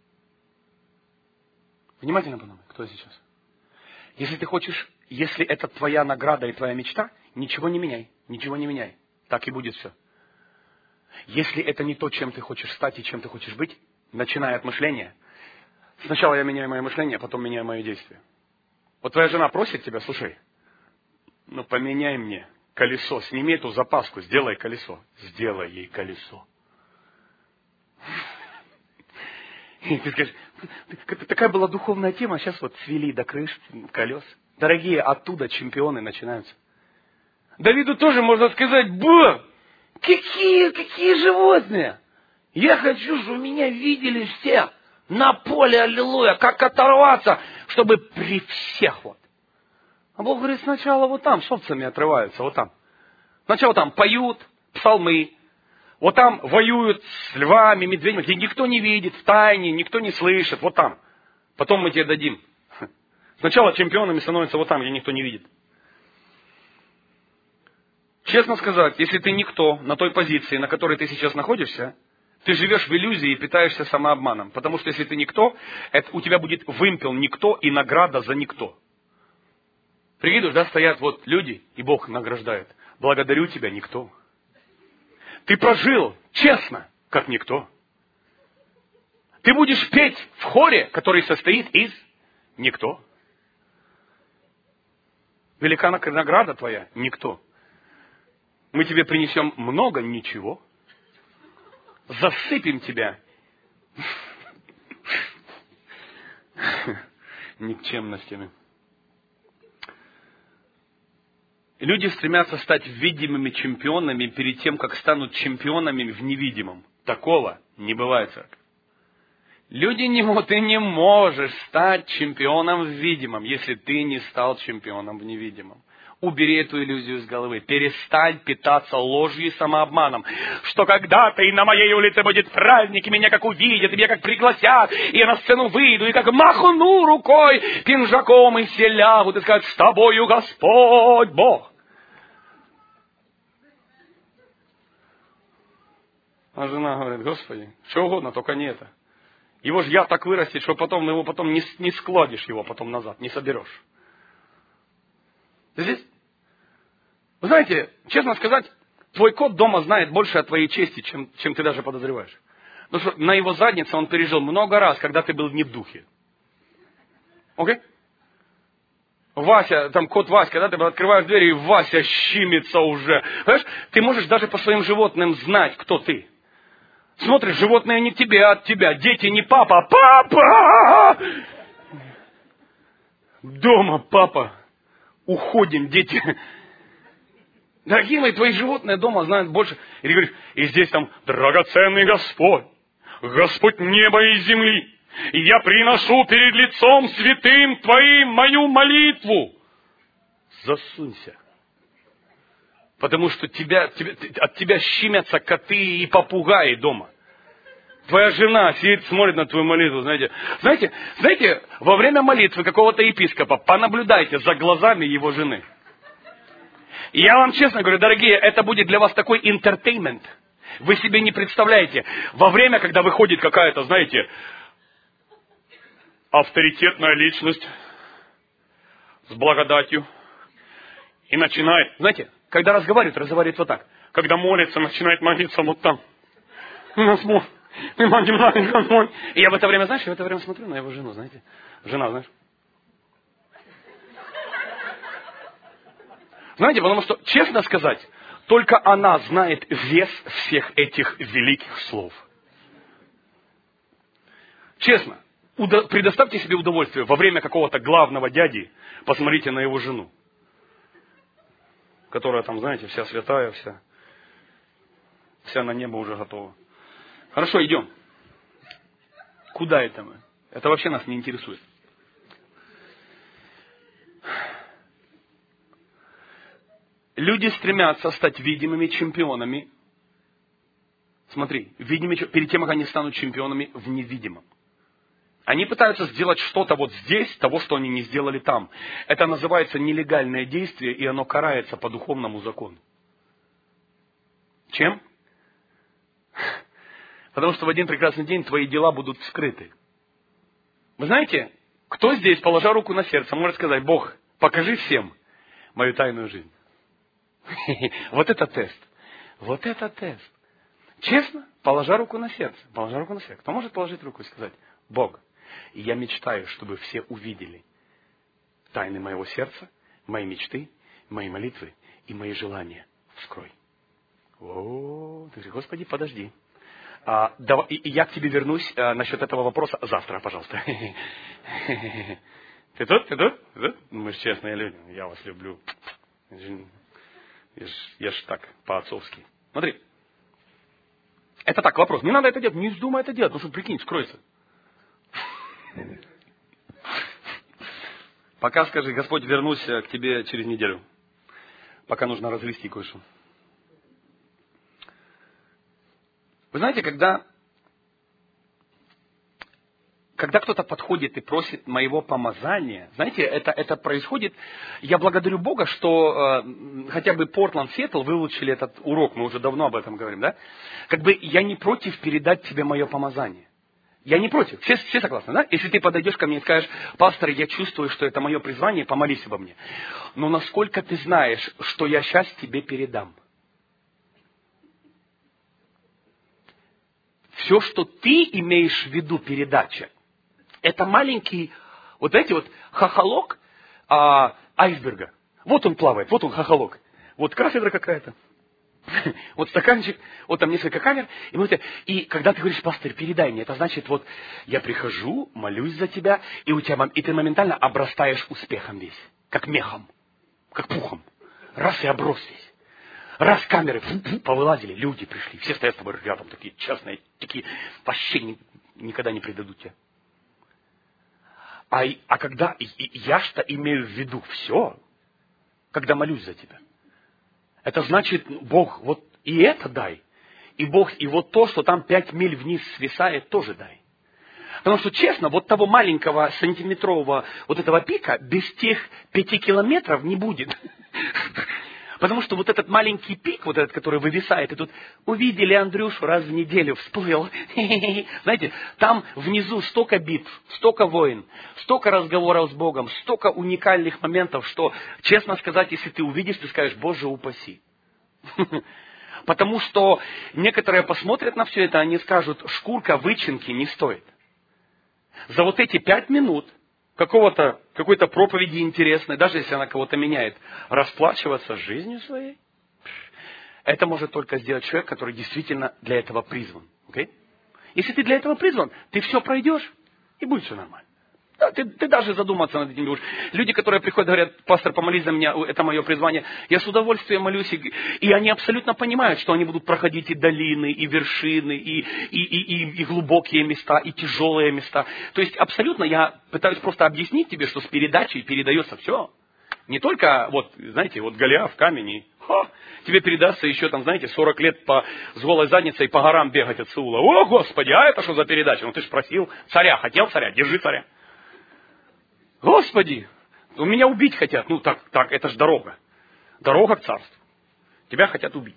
Внимательно подумай, кто сейчас. Если ты хочешь, если это твоя награда и твоя мечта, ничего не меняй, ничего не меняй. Так и будет все. Если это не то, чем ты хочешь стать и чем ты хочешь быть, начиная от мышления. Сначала я меняю мое мышление, а потом меняю мое действие. Вот твоя жена просит тебя, слушай, ну поменяй мне колесо, сними эту запаску, сделай колесо. Сделай ей колесо. И ты скажешь, такая была духовная тема, а сейчас вот свели до крыш, колес. Дорогие, оттуда чемпионы начинаются. Давиду тоже можно сказать, Бог, какие, какие животные? Я хочу, чтобы меня видели все на поле, аллилуйя, как оторваться, чтобы при всех вот. А Бог говорит, сначала вот там, с овцами отрываются, вот там. Сначала там поют псалмы. Вот там воюют с львами, медведями, где никто не видит, в тайне, никто не слышит. Вот там. Потом мы тебе дадим. Сначала чемпионами становятся вот там, где никто не видит. Честно сказать, если ты никто на той позиции, на которой ты сейчас находишься, ты живешь в иллюзии и питаешься самообманом. Потому что если ты никто, это, у тебя будет вымпел никто и награда за никто. Прикидываешь, да, стоят вот люди, и Бог награждает. Благодарю тебя, никто. Ты прожил честно, как никто. Ты будешь петь в хоре, который состоит из никто. Велика награда твоя, никто. Мы тебе принесем много ничего. Засыпем тебя никчемностями. Люди стремятся стать видимыми чемпионами перед тем, как станут чемпионами в невидимом. Такого не бывает, церковь. Люди не могут, ты не можешь стать чемпионом в видимом, если ты не стал чемпионом в невидимом. Убери эту иллюзию с головы. Перестань питаться ложью и самообманом. Что когда-то и на моей улице будет праздник, и меня как увидят, и меня как пригласят, и я на сцену выйду, и как махну рукой пинжаком, и все лягут, и скажут, с тобою Господь Бог. А жена говорит, Господи, что угодно, только не это. Его же я так вырастет, что потом его потом не, не складишь его потом назад, не соберешь. Здесь, вы знаете, честно сказать, твой кот дома знает больше о твоей чести, чем, чем ты даже подозреваешь. Потому что на его заднице он пережил много раз, когда ты был не в духе. Окей? Вася, там кот Вася, когда ты открываешь дверь, и Вася щимится уже. Понимаешь, ты можешь даже по своим животным знать, кто ты. Смотришь, животные не тебе, а от тебя. Дети не папа, а папа! Дома папа. Уходим, дети. Дорогие мои, твои животные дома знают больше. И ты говоришь, и здесь там драгоценный Господь, Господь неба и земли. И я приношу перед лицом святым Твоим мою молитву. Засунься. Потому что тебя, тебя, от тебя щемятся коты и попугаи дома. Твоя жена сидит, смотрит на твою молитву. Знаете, знаете, знаете, во время молитвы какого-то епископа понаблюдайте за глазами его жены. И я вам честно говорю, дорогие, это будет для вас такой entertainment. Вы себе не представляете. Во время, когда выходит какая-то, знаете, авторитетная личность с благодатью и начинает, знаете, когда разговаривает, разговаривает вот так. Когда молится, начинает молиться вот там. И я в это время, знаешь, я в это время смотрю на его жену, знаете. Жена, знаешь. Знаете, потому что, честно сказать, только она знает вес всех этих великих слов. Честно, удо- предоставьте себе удовольствие во время какого-то главного дяди, посмотрите на его жену, которая там, знаете, вся святая, вся, вся на небо уже готова. Хорошо, идем. Куда это мы? Это вообще нас не интересует. Люди стремятся стать видимыми чемпионами. Смотри, видимыми, перед тем, как они станут чемпионами в невидимом. Они пытаются сделать что-то вот здесь, того, что они не сделали там. Это называется нелегальное действие, и оно карается по духовному закону. Чем? Потому что в один прекрасный день твои дела будут вскрыты. Вы знаете, кто здесь, положа руку на сердце, может сказать: Бог, покажи всем мою тайную жизнь. Вот это тест. Вот это тест. Честно, положа руку на сердце. Положа руку на сердце. Кто может положить руку и сказать: Бог, я мечтаю, чтобы все увидели тайны моего сердца, мои мечты, мои молитвы и мои желания. Вскрой. О, ты говоришь: Господи, подожди. А, давай, и, и я к тебе вернусь а, насчет этого вопроса завтра, пожалуйста. Ты тут? Ты тут? Ты тут? Мы же честные люди. Я вас люблю. Я ж, я ж так, по-отцовски. Смотри. Это так, вопрос. Не надо это делать. Не вздумай это делать. Потому что, прикинь, скроется. Пока скажи: Господь, вернусь к тебе через неделю. Пока нужно развести кое-что. Вы знаете, когда, когда кто-то подходит и просит моего помазания, знаете, это, это происходит, я благодарю Бога, что э, хотя бы Портленд, Сиэтл выучили этот урок, мы уже давно об этом говорим, да? Как бы я не против передать тебе мое помазание. Я не против. Все, все согласны, да? Если ты подойдешь ко мне и скажешь: пастор, я чувствую, что это мое призвание, помолись обо мне. Но насколько ты знаешь, что я сейчас тебе передам? Все, что ты имеешь в виду передача, это маленький, вот эти вот хохолок а, айсберга. Вот он плавает, вот он хохолок. Вот кафедра какая-то. Вот стаканчик, вот там несколько камер. И, мы, и когда ты говоришь: пастор, передай мне, это значит, вот я прихожу, молюсь за тебя, и, у тебя, и ты моментально обрастаешь успехом весь. Как мехом, как пухом. Раз и оброс весь. Раз камеры фу-фу, повылазили, люди пришли, все стоят с тобой рядом, такие частные, такие вообще ни, никогда не предадут тебя. А, а когда и, и, я что имею в виду все, когда молюсь за тебя, это значит: Бог, вот и это дай, и Бог, и вот то, что там пять миль вниз свисает, тоже дай. Потому что, честно, вот того маленького сантиметрового вот этого пика без тех пяти километров не будет. Потому что вот этот маленький пик, вот этот, который вывисает, и тут увидели Андрюшу раз в неделю, всплыл. Знаете, там внизу столько битв, столько войн, столько разговоров с Богом, столько уникальных моментов, что, честно сказать, если ты увидишь, ты скажешь: Боже, упаси. Потому что некоторые посмотрят на все это, они скажут: шкурка вычинки не стоит. За вот эти пять минут какого-то, какой-то проповеди интересной, даже если она кого-то меняет, расплачиваться жизнью своей, это может только сделать человек, который действительно для этого призван. Okay? Если ты для этого призван, ты все пройдешь, и будет все нормально. Да, ты, ты даже задуматься над этим будешь. Люди, которые приходят, говорят: пастор, помолись за меня, это мое призвание. Я с удовольствием молюсь. И, и они абсолютно понимают, что они будут проходить и долины, и вершины, и, и, и, и, и глубокие места, и тяжелые места. То есть абсолютно я пытаюсь просто объяснить тебе, что с передачей передается все. Не только, вот, знаете, вот Голиаф, камень, и ха, тебе передастся еще, там, знаете, сорок лет по, с голой задницей по горам бегать от Саула. О, Господи, а это что за передача? Ну ты же просил царя, хотел царя, держи царя. Господи, у меня убить хотят. Ну так, так, это же дорога. Дорога к царству. Тебя хотят убить.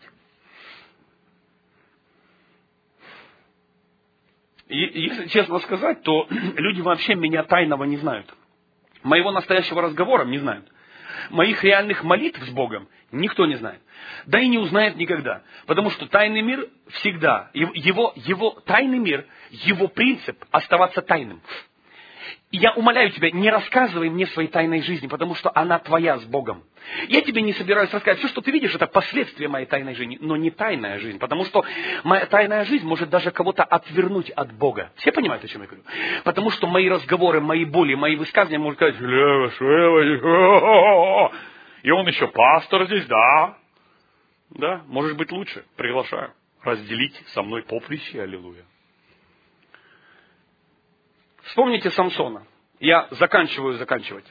И если честно сказать, то люди вообще меня тайного не знают. Моего настоящего разговора не знают. Моих реальных молитв с Богом никто не знает. Да и не узнает никогда. Потому что тайный мир всегда, его, его тайный мир, его принцип оставаться тайным. И я умоляю тебя, не рассказывай мне своей тайной жизни, потому что она твоя с Богом. Я тебе не собираюсь рассказать. Все, что ты видишь, это последствия моей тайной жизни, но не тайная жизнь. Потому что моя тайная жизнь может даже кого-то отвернуть от Бога. Все понимают, о чем я говорю? Потому что мои разговоры, мои боли, мои высказывания могут сказать: и он еще пастор здесь, да? Да, может быть лучше. Приглашаю разделить со мной поприще, аллилуйя. Вспомните Самсона. Я заканчиваю заканчивать.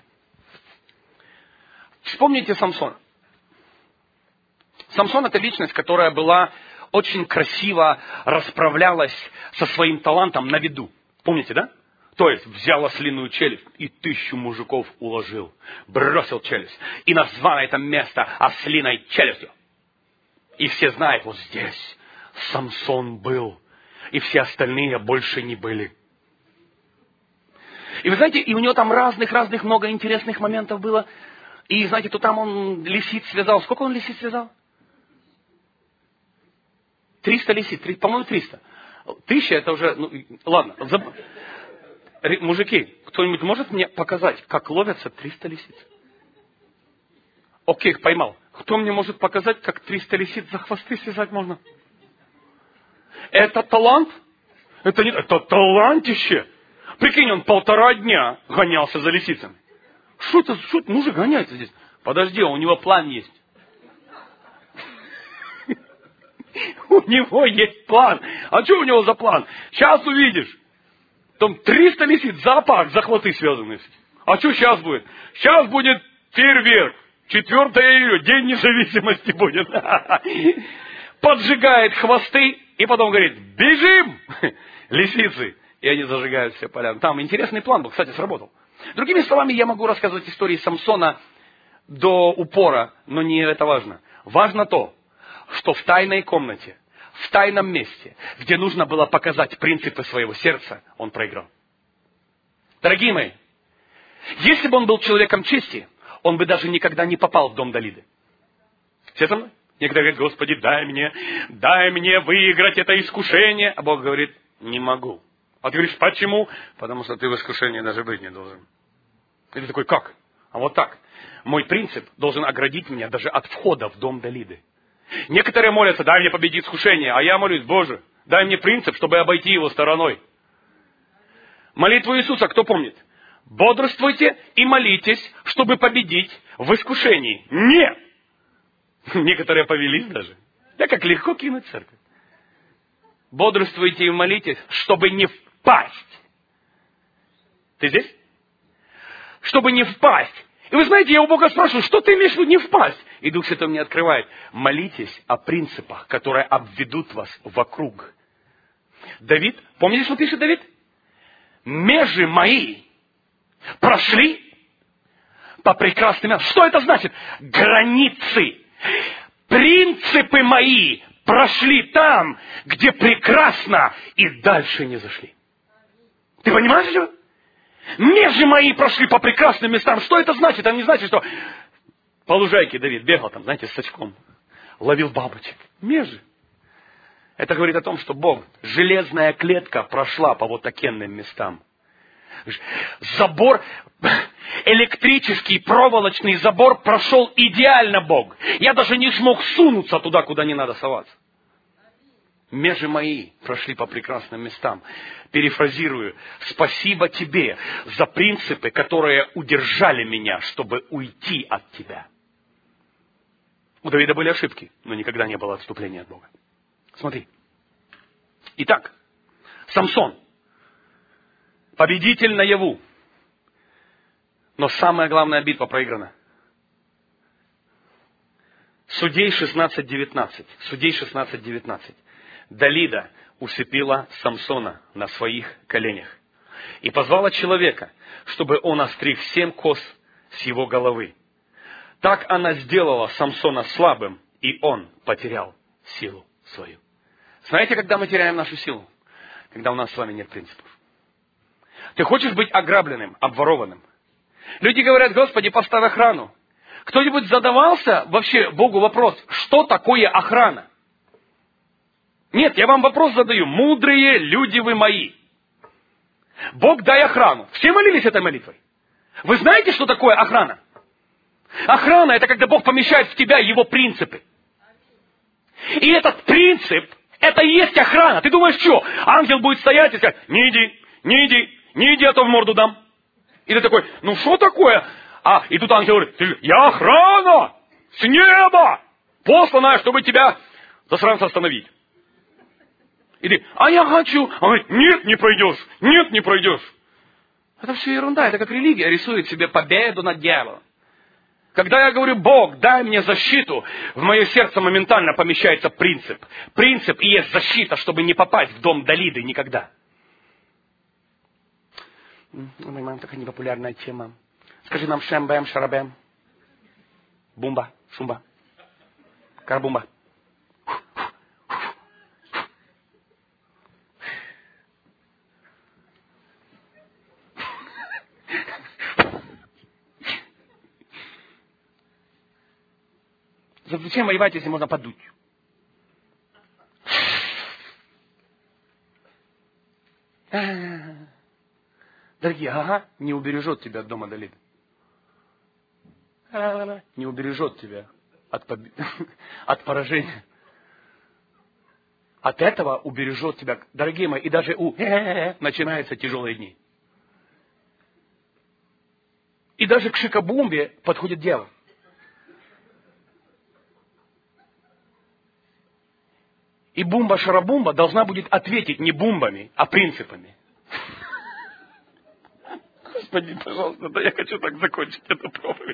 Вспомните Самсона. Самсон — это личность, которая была очень красиво расправлялась со своим талантом на виду. Помните, да? То есть взял ослиную челюсть и тысячу мужиков уложил. Бросил челюсть. И назвал это место ослиной челюстью. И все знают: вот здесь Самсон был. И все остальные больше не были. И вы знаете, и у него там разных-разных много интересных моментов было. И знаете, то там он лисиц связал. Сколько он лисиц связал? Триста лисиц. По-моему, триста. Тысяча это уже... Ну, ладно. Заб... Мужики, кто-нибудь может мне показать, как ловятся триста лисиц? Окей, поймал. Кто мне может показать, как триста лисиц за хвосты связать можно? Это талант? Это не... Это талантище! Прикинь, он полтора дня гонялся за лисицами. Что это, что это мужик гоняется здесь? Подожди, у него план есть. У него есть план. А что у него за план? Сейчас увидишь. Там триста лисиц, зоопарк, за хвосты связаны. А что сейчас будет? Сейчас будет фейерверк. четвёртого июля, День независимости будет. Поджигает хвосты и потом говорит: бежим, лисицы. И они зажигают все поля. Там интересный план был, кстати, сработал. Другими словами, я могу рассказывать истории Самсона до упора, но не это важно. Важно то, что в тайной комнате, в тайном месте, где нужно было показать принципы своего сердца, он проиграл. Дорогие мои, если бы он был человеком чести, он бы даже никогда не попал в дом Далиды. Все со мной? Некоторые говорят: Господи, дай мне, дай мне выиграть это искушение. А Бог говорит: не могу. А ты говоришь: почему? Потому что ты в искушении даже быть не должен. И ты такой: как? А вот так. Мой принцип должен оградить меня даже от входа в дом Далиды. Некоторые молятся: дай мне победить искушение. А я молюсь: Боже, дай мне принцип, чтобы обойти его стороной. Молитву Иисуса кто помнит? Бодрствуйте и молитесь, чтобы победить в искушении. Нет! Некоторые повелись даже. Да как легко кинуть церковь. Бодрствуйте и молитесь, чтобы не впасть. Ты здесь? Чтобы не впасть. И вы знаете, я у Бога спрашиваю: что ты имеешь в виду не впасть? И Дух Святой мне открывает: молитесь о принципах, которые обведут вас вокруг. Давид, помните, что пишет Давид? Межи мои прошли по прекрасным местам. Что это значит? Границы Принципы мои прошли там, где прекрасно, и дальше не зашли. Ты понимаешь, что? Межи мои прошли по прекрасным местам. Что это значит? Это не значит, что по лужайке Давид бегал там, знаете, с очком, ловил бабочек. Межи. Это говорит о том, что Бог, железная клетка прошла по вот такенным местам. Забор, электрический проволочный забор прошел идеально, Бог. Я даже не смог сунуться туда, куда не надо соваться. Межи мои прошли по прекрасным местам. Перефразирую. Спасибо тебе за принципы, которые удержали меня, чтобы уйти от тебя. У Давида были ошибки, но никогда не было отступления от Бога. Смотри. Итак, Самсон. Победитель наяву. Но самая главная битва проиграна. Судей шестнадцать девятнадцать. Судей шестнадцать девятнадцать. Далида усыпила Самсона на своих коленях и позвала человека, чтобы он остриг семь кос с его головы. Так она сделала Самсона слабым, и он потерял силу свою. Знаете, когда мы теряем нашу силу? Когда у нас с вами нет принципов. Ты хочешь быть ограбленным, обворованным? Люди говорят: Господи, поставь охрану. Кто-нибудь задавался вообще Богу вопрос, что такое охрана? Нет, я вам вопрос задаю. Мудрые люди вы мои. Бог, дай охрану. Все молились этой молитвой? Вы знаете, что такое охрана? Охрана — это когда Бог помещает в тебя Его принципы. И этот принцип, это и есть охрана. Ты думаешь, что? Ангел будет стоять и сказать: не иди, не иди, не иди, а то в морду дам. И ты такой: ну что такое? А, и тут ангел говорит: ты, я охрана с неба, посланная, чтобы тебя, засранца, остановить. И ты: а я хочу. Он говорит: нет, не пройдешь, нет, не пройдешь. Это все ерунда, это как религия рисует себе победу над дьяволом. Когда я говорю: Бог, дай мне защиту, в мое сердце моментально помещается принцип. Принцип и есть защита, чтобы не попасть в дом Далиды никогда. Мы имеем такая непопулярная тема. Скажи нам шембэм, шарабэм. Бумба, шумба. Карбумба. Зачем воевать, если можно подуть? Дорогие, ага, не убережет тебя от дома Далиды. Не убережет тебя от, поб... от поражения. От этого убережет тебя, дорогие мои, и даже у начинаются тяжелые дни. И даже к шикабумбе подходит дьявол. И бумба-шарабумба должна будет ответить не бумбами, а принципами. Господи, пожалуйста, да я хочу так закончить эту проповедь.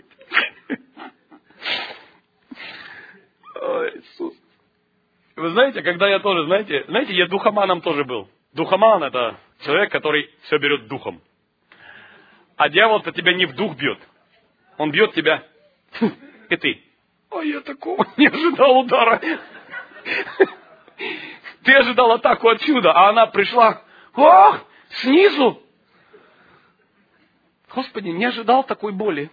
Ой, Иисус. Вы знаете, когда я тоже, знаете, знаете, я духоманом тоже был. Духоман — это человек, который все берет духом. А дьявол-то тебя не в дух бьет. Он бьет тебя, и ты: ой, я такого не ожидал удара. Ты ожидал атаку отсюда, а она пришла, ох, снизу. Господи, не ожидал такой боли.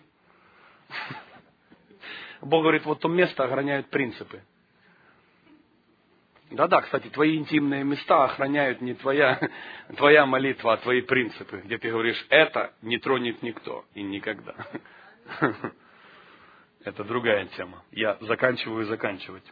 Бог говорит: вот то место охраняют принципы. Да-да, кстати, твои интимные места охраняют не твоя, твоя молитва, а твои принципы, где ты говоришь: это не тронет никто и никогда. Это другая тема. Я заканчиваю заканчивать.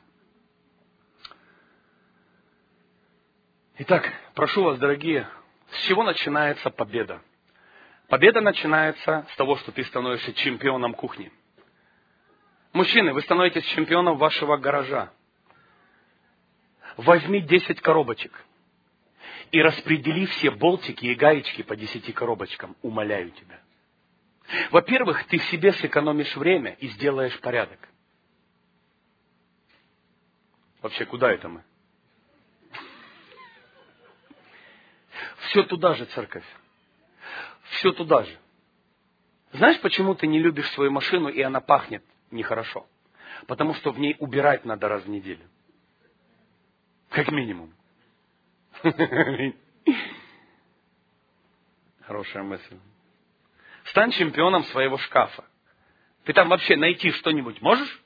Итак, прошу вас, дорогие, с чего начинается победа? Победа начинается с того, что ты становишься чемпионом кухни. Мужчины, вы становитесь чемпионом вашего гаража. Возьми десять коробочек и распредели все болтики и гаечки по десяти коробочкам. Умоляю тебя. Во-первых, ты себе сэкономишь время и сделаешь порядок. Вообще, куда это мы? Все туда же, церковь. Все туда же. Знаешь, почему ты не любишь свою машину, и она пахнет нехорошо? Потому что в ней убирать надо раз в неделю. Как минимум. Хорошая мысль. Стань чемпионом своего шкафа. Ты там вообще найти что-нибудь можешь?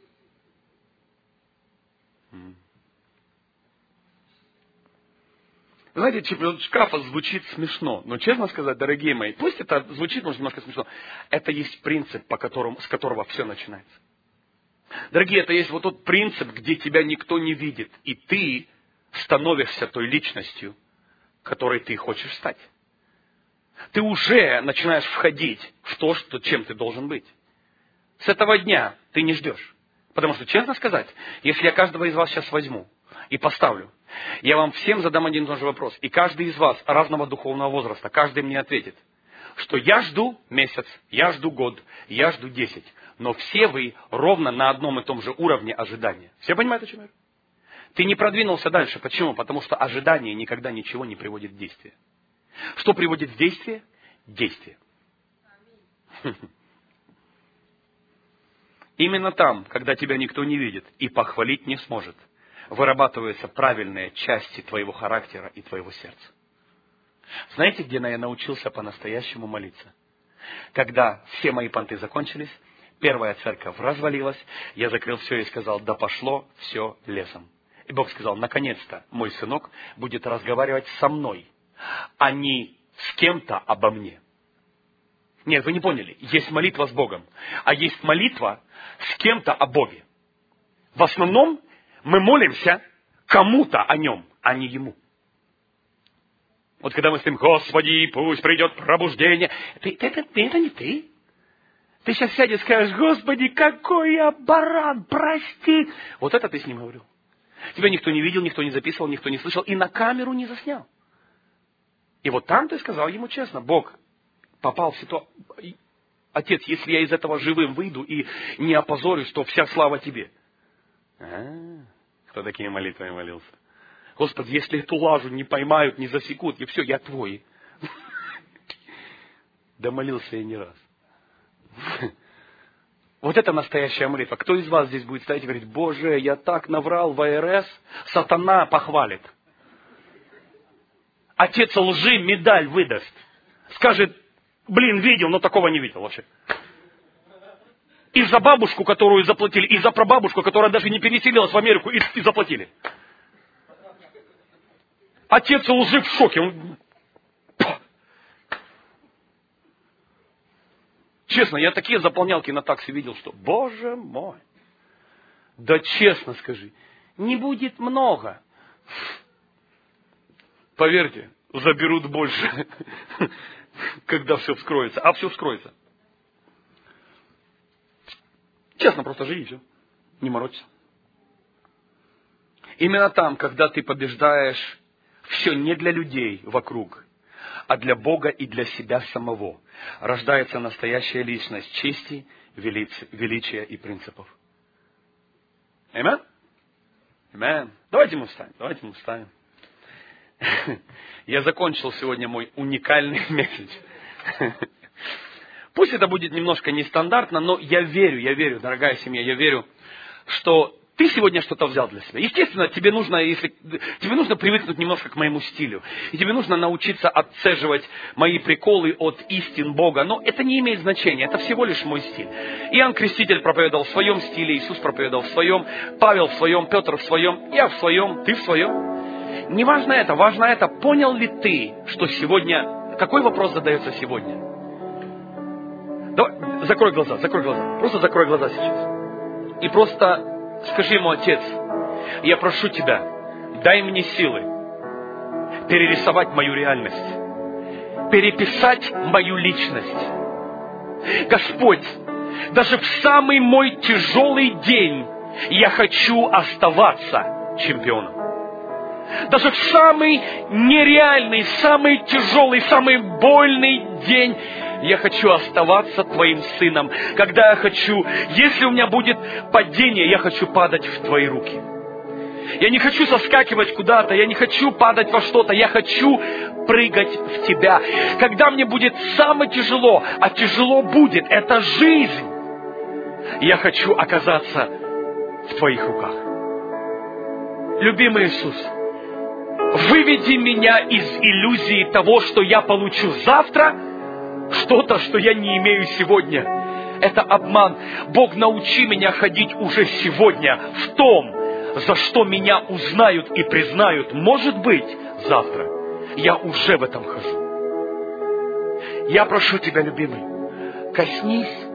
Знаете, чемпион шкафа звучит смешно. Но честно сказать, дорогие мои, пусть это звучит, может, немножко смешно. Это есть принцип, по которому, с которого все начинается. Дорогие, это есть вот тот принцип, где тебя никто не видит. И ты становишься той личностью, которой ты хочешь стать. Ты уже начинаешь входить в то, что, чем ты должен быть. С этого дня ты не ждешь. Потому что, честно сказать, если я каждого из вас сейчас возьму и поставлю, я вам всем задам один и тот же вопрос. И каждый из вас разного духовного возраста, каждый мне ответит, что я жду месяц, я жду год, я жду десять. Но все вы ровно на одном и том же уровне ожидания. Все понимают, о чем я говорю? Ты не продвинулся дальше. Почему? Потому что ожидание никогда ничего не приводит в действие. Что приводит в действие? Действие. Именно там, когда тебя никто не видит и похвалить не сможет, вырабатываются правильные части твоего характера и твоего сердца. Знаете, где я научился по-настоящему молиться? Когда все мои понты закончились, первая церковь развалилась, я закрыл все и сказал, да пошло все лесом. И Бог сказал, наконец-то мой сынок будет разговаривать со мной, а не с кем-то обо мне. Нет, вы не поняли. Есть молитва с Богом, а есть молитва с кем-то о Боге. В основном мы молимся кому-то о Нем, а не Ему. Вот когда мы с ним, Господи, пусть придет пробуждение. Это, это, это не ты. Ты сейчас сядешь и скажешь, Господи, какой я баран, прости. Вот это ты с ним говорил. Тебя никто не видел, никто не записывал, никто не слышал и на камеру не заснял. И вот там ты сказал ему честно, Бог попал в ситуацию. Отец, если я из этого живым выйду и не опозорюсь, то вся слава тебе. А-а-а. Кто такие молитвы молился? Господи, если эту лажу не поймают, не засекут, и все, я твой. Да молился я не раз. Вот это настоящая молитва. Кто из вас здесь будет стоять и говорить, Боже, я так наврал в А Р С, сатана похвалит. Отец лжи медаль выдаст. Скажет, блин, видел, но такого не видел вообще. И за бабушку, которую заплатили, и за прабабушку, которая даже не переселилась в Америку, и, и заплатили. Отец лжи в шоке. Он... Честно, я такие заполнялки на такси видел, что, Боже мой. Да честно скажи, не будет много. Поверьте, заберут больше, когда все вскроется. А все вскроется. Честно, просто живи, все. Не морочься. Именно там, когда ты побеждаешь все не для людей вокруг, а для Бога и для себя самого, рождается настоящая личность чести, величия и принципов. Аминь? Аминь. Давайте мы встанем. Давайте мы встанем. Я закончил сегодня мой уникальный месседж. Пусть это будет немножко нестандартно, но я верю, я верю, дорогая семья, я верю, что ты сегодня что-то взял для себя. Естественно, тебе нужно, если, тебе нужно привыкнуть немножко к моему стилю. И тебе нужно научиться отцеживать мои приколы от истин Бога. Но это не имеет значения, это всего лишь мой стиль. Иоанн Креститель проповедовал в своем стиле, Иисус проповедовал в своем, Павел в своем, Петр в своем, я в своем, ты в своем. Не важно это, важно это, понял ли ты, что сегодня, какой вопрос задается сегодня? Давай, закрой глаза, закрой глаза, просто закрой глаза сейчас. И просто... Скажи ему, Отец, я прошу Тебя, дай мне силы перерисовать мою реальность, переписать мою личность. Господь, даже в самый мой тяжелый день я хочу оставаться чемпионом. Даже в самый нереальный, самый тяжелый, самый больный день я хочу оставаться Твоим сыном. Когда я хочу, если у меня будет падение, я хочу падать в Твои руки. Я не хочу соскакивать куда-то, я не хочу падать во что-то, я хочу прыгать в Тебя. Когда мне будет самое тяжело, а тяжело будет, это жизнь, я хочу оказаться в Твоих руках. Любимый Иисус, выведи меня из иллюзии того, что я получу завтра, что-то, что я не имею сегодня. Это обман. Бог, научи меня ходить уже сегодня в том, за что меня узнают и признают. Может быть, завтра я уже в этом хожу. Я прошу Тебя, любимый, коснись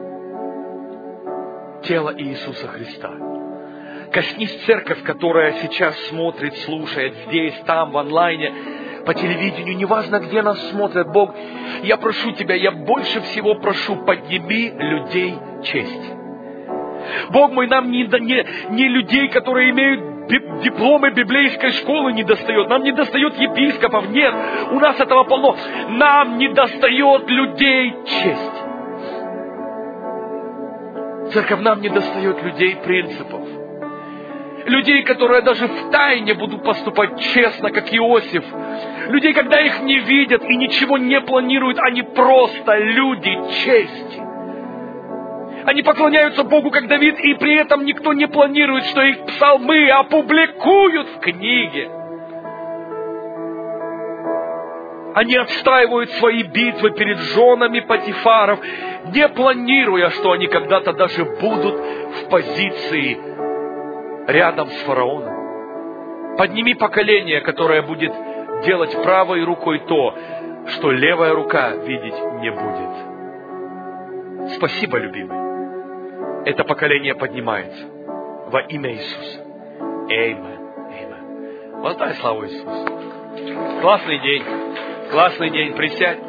тела Иисуса Христа. Коснись церковь, которая сейчас смотрит, слушает здесь, там, в онлайне, по телевидению, неважно, где нас смотрят. Бог, я прошу Тебя, я больше всего прошу, подними людей чести. Бог мой, нам не, не, не людей, которые имеют дипломы библейской школы, не достает. Нам не достает епископов. Нет, у нас этого полно. Нам не достает людей чести. Церковь, нам не достает людей принципов. Людей, которые даже в тайне будут поступать честно, как Иосиф. Людей, когда их не видят и ничего не планируют, они просто люди чести. Они поклоняются Богу, как Давид, и при этом никто не планирует, что их псалмы опубликуют в книге. Они отстаивают свои битвы перед женами Потифаров, не планируя, что они когда-то даже будут в позиции рядом с фараоном. Подними поколение, которое будет делать правой рукой то, что левая рука видеть не будет. Спасибо, любимый. Это поколение поднимается во имя Иисуса. Аминь. Аминь. Воздай славу Иисусу. Классный день. Классный день. Присядь.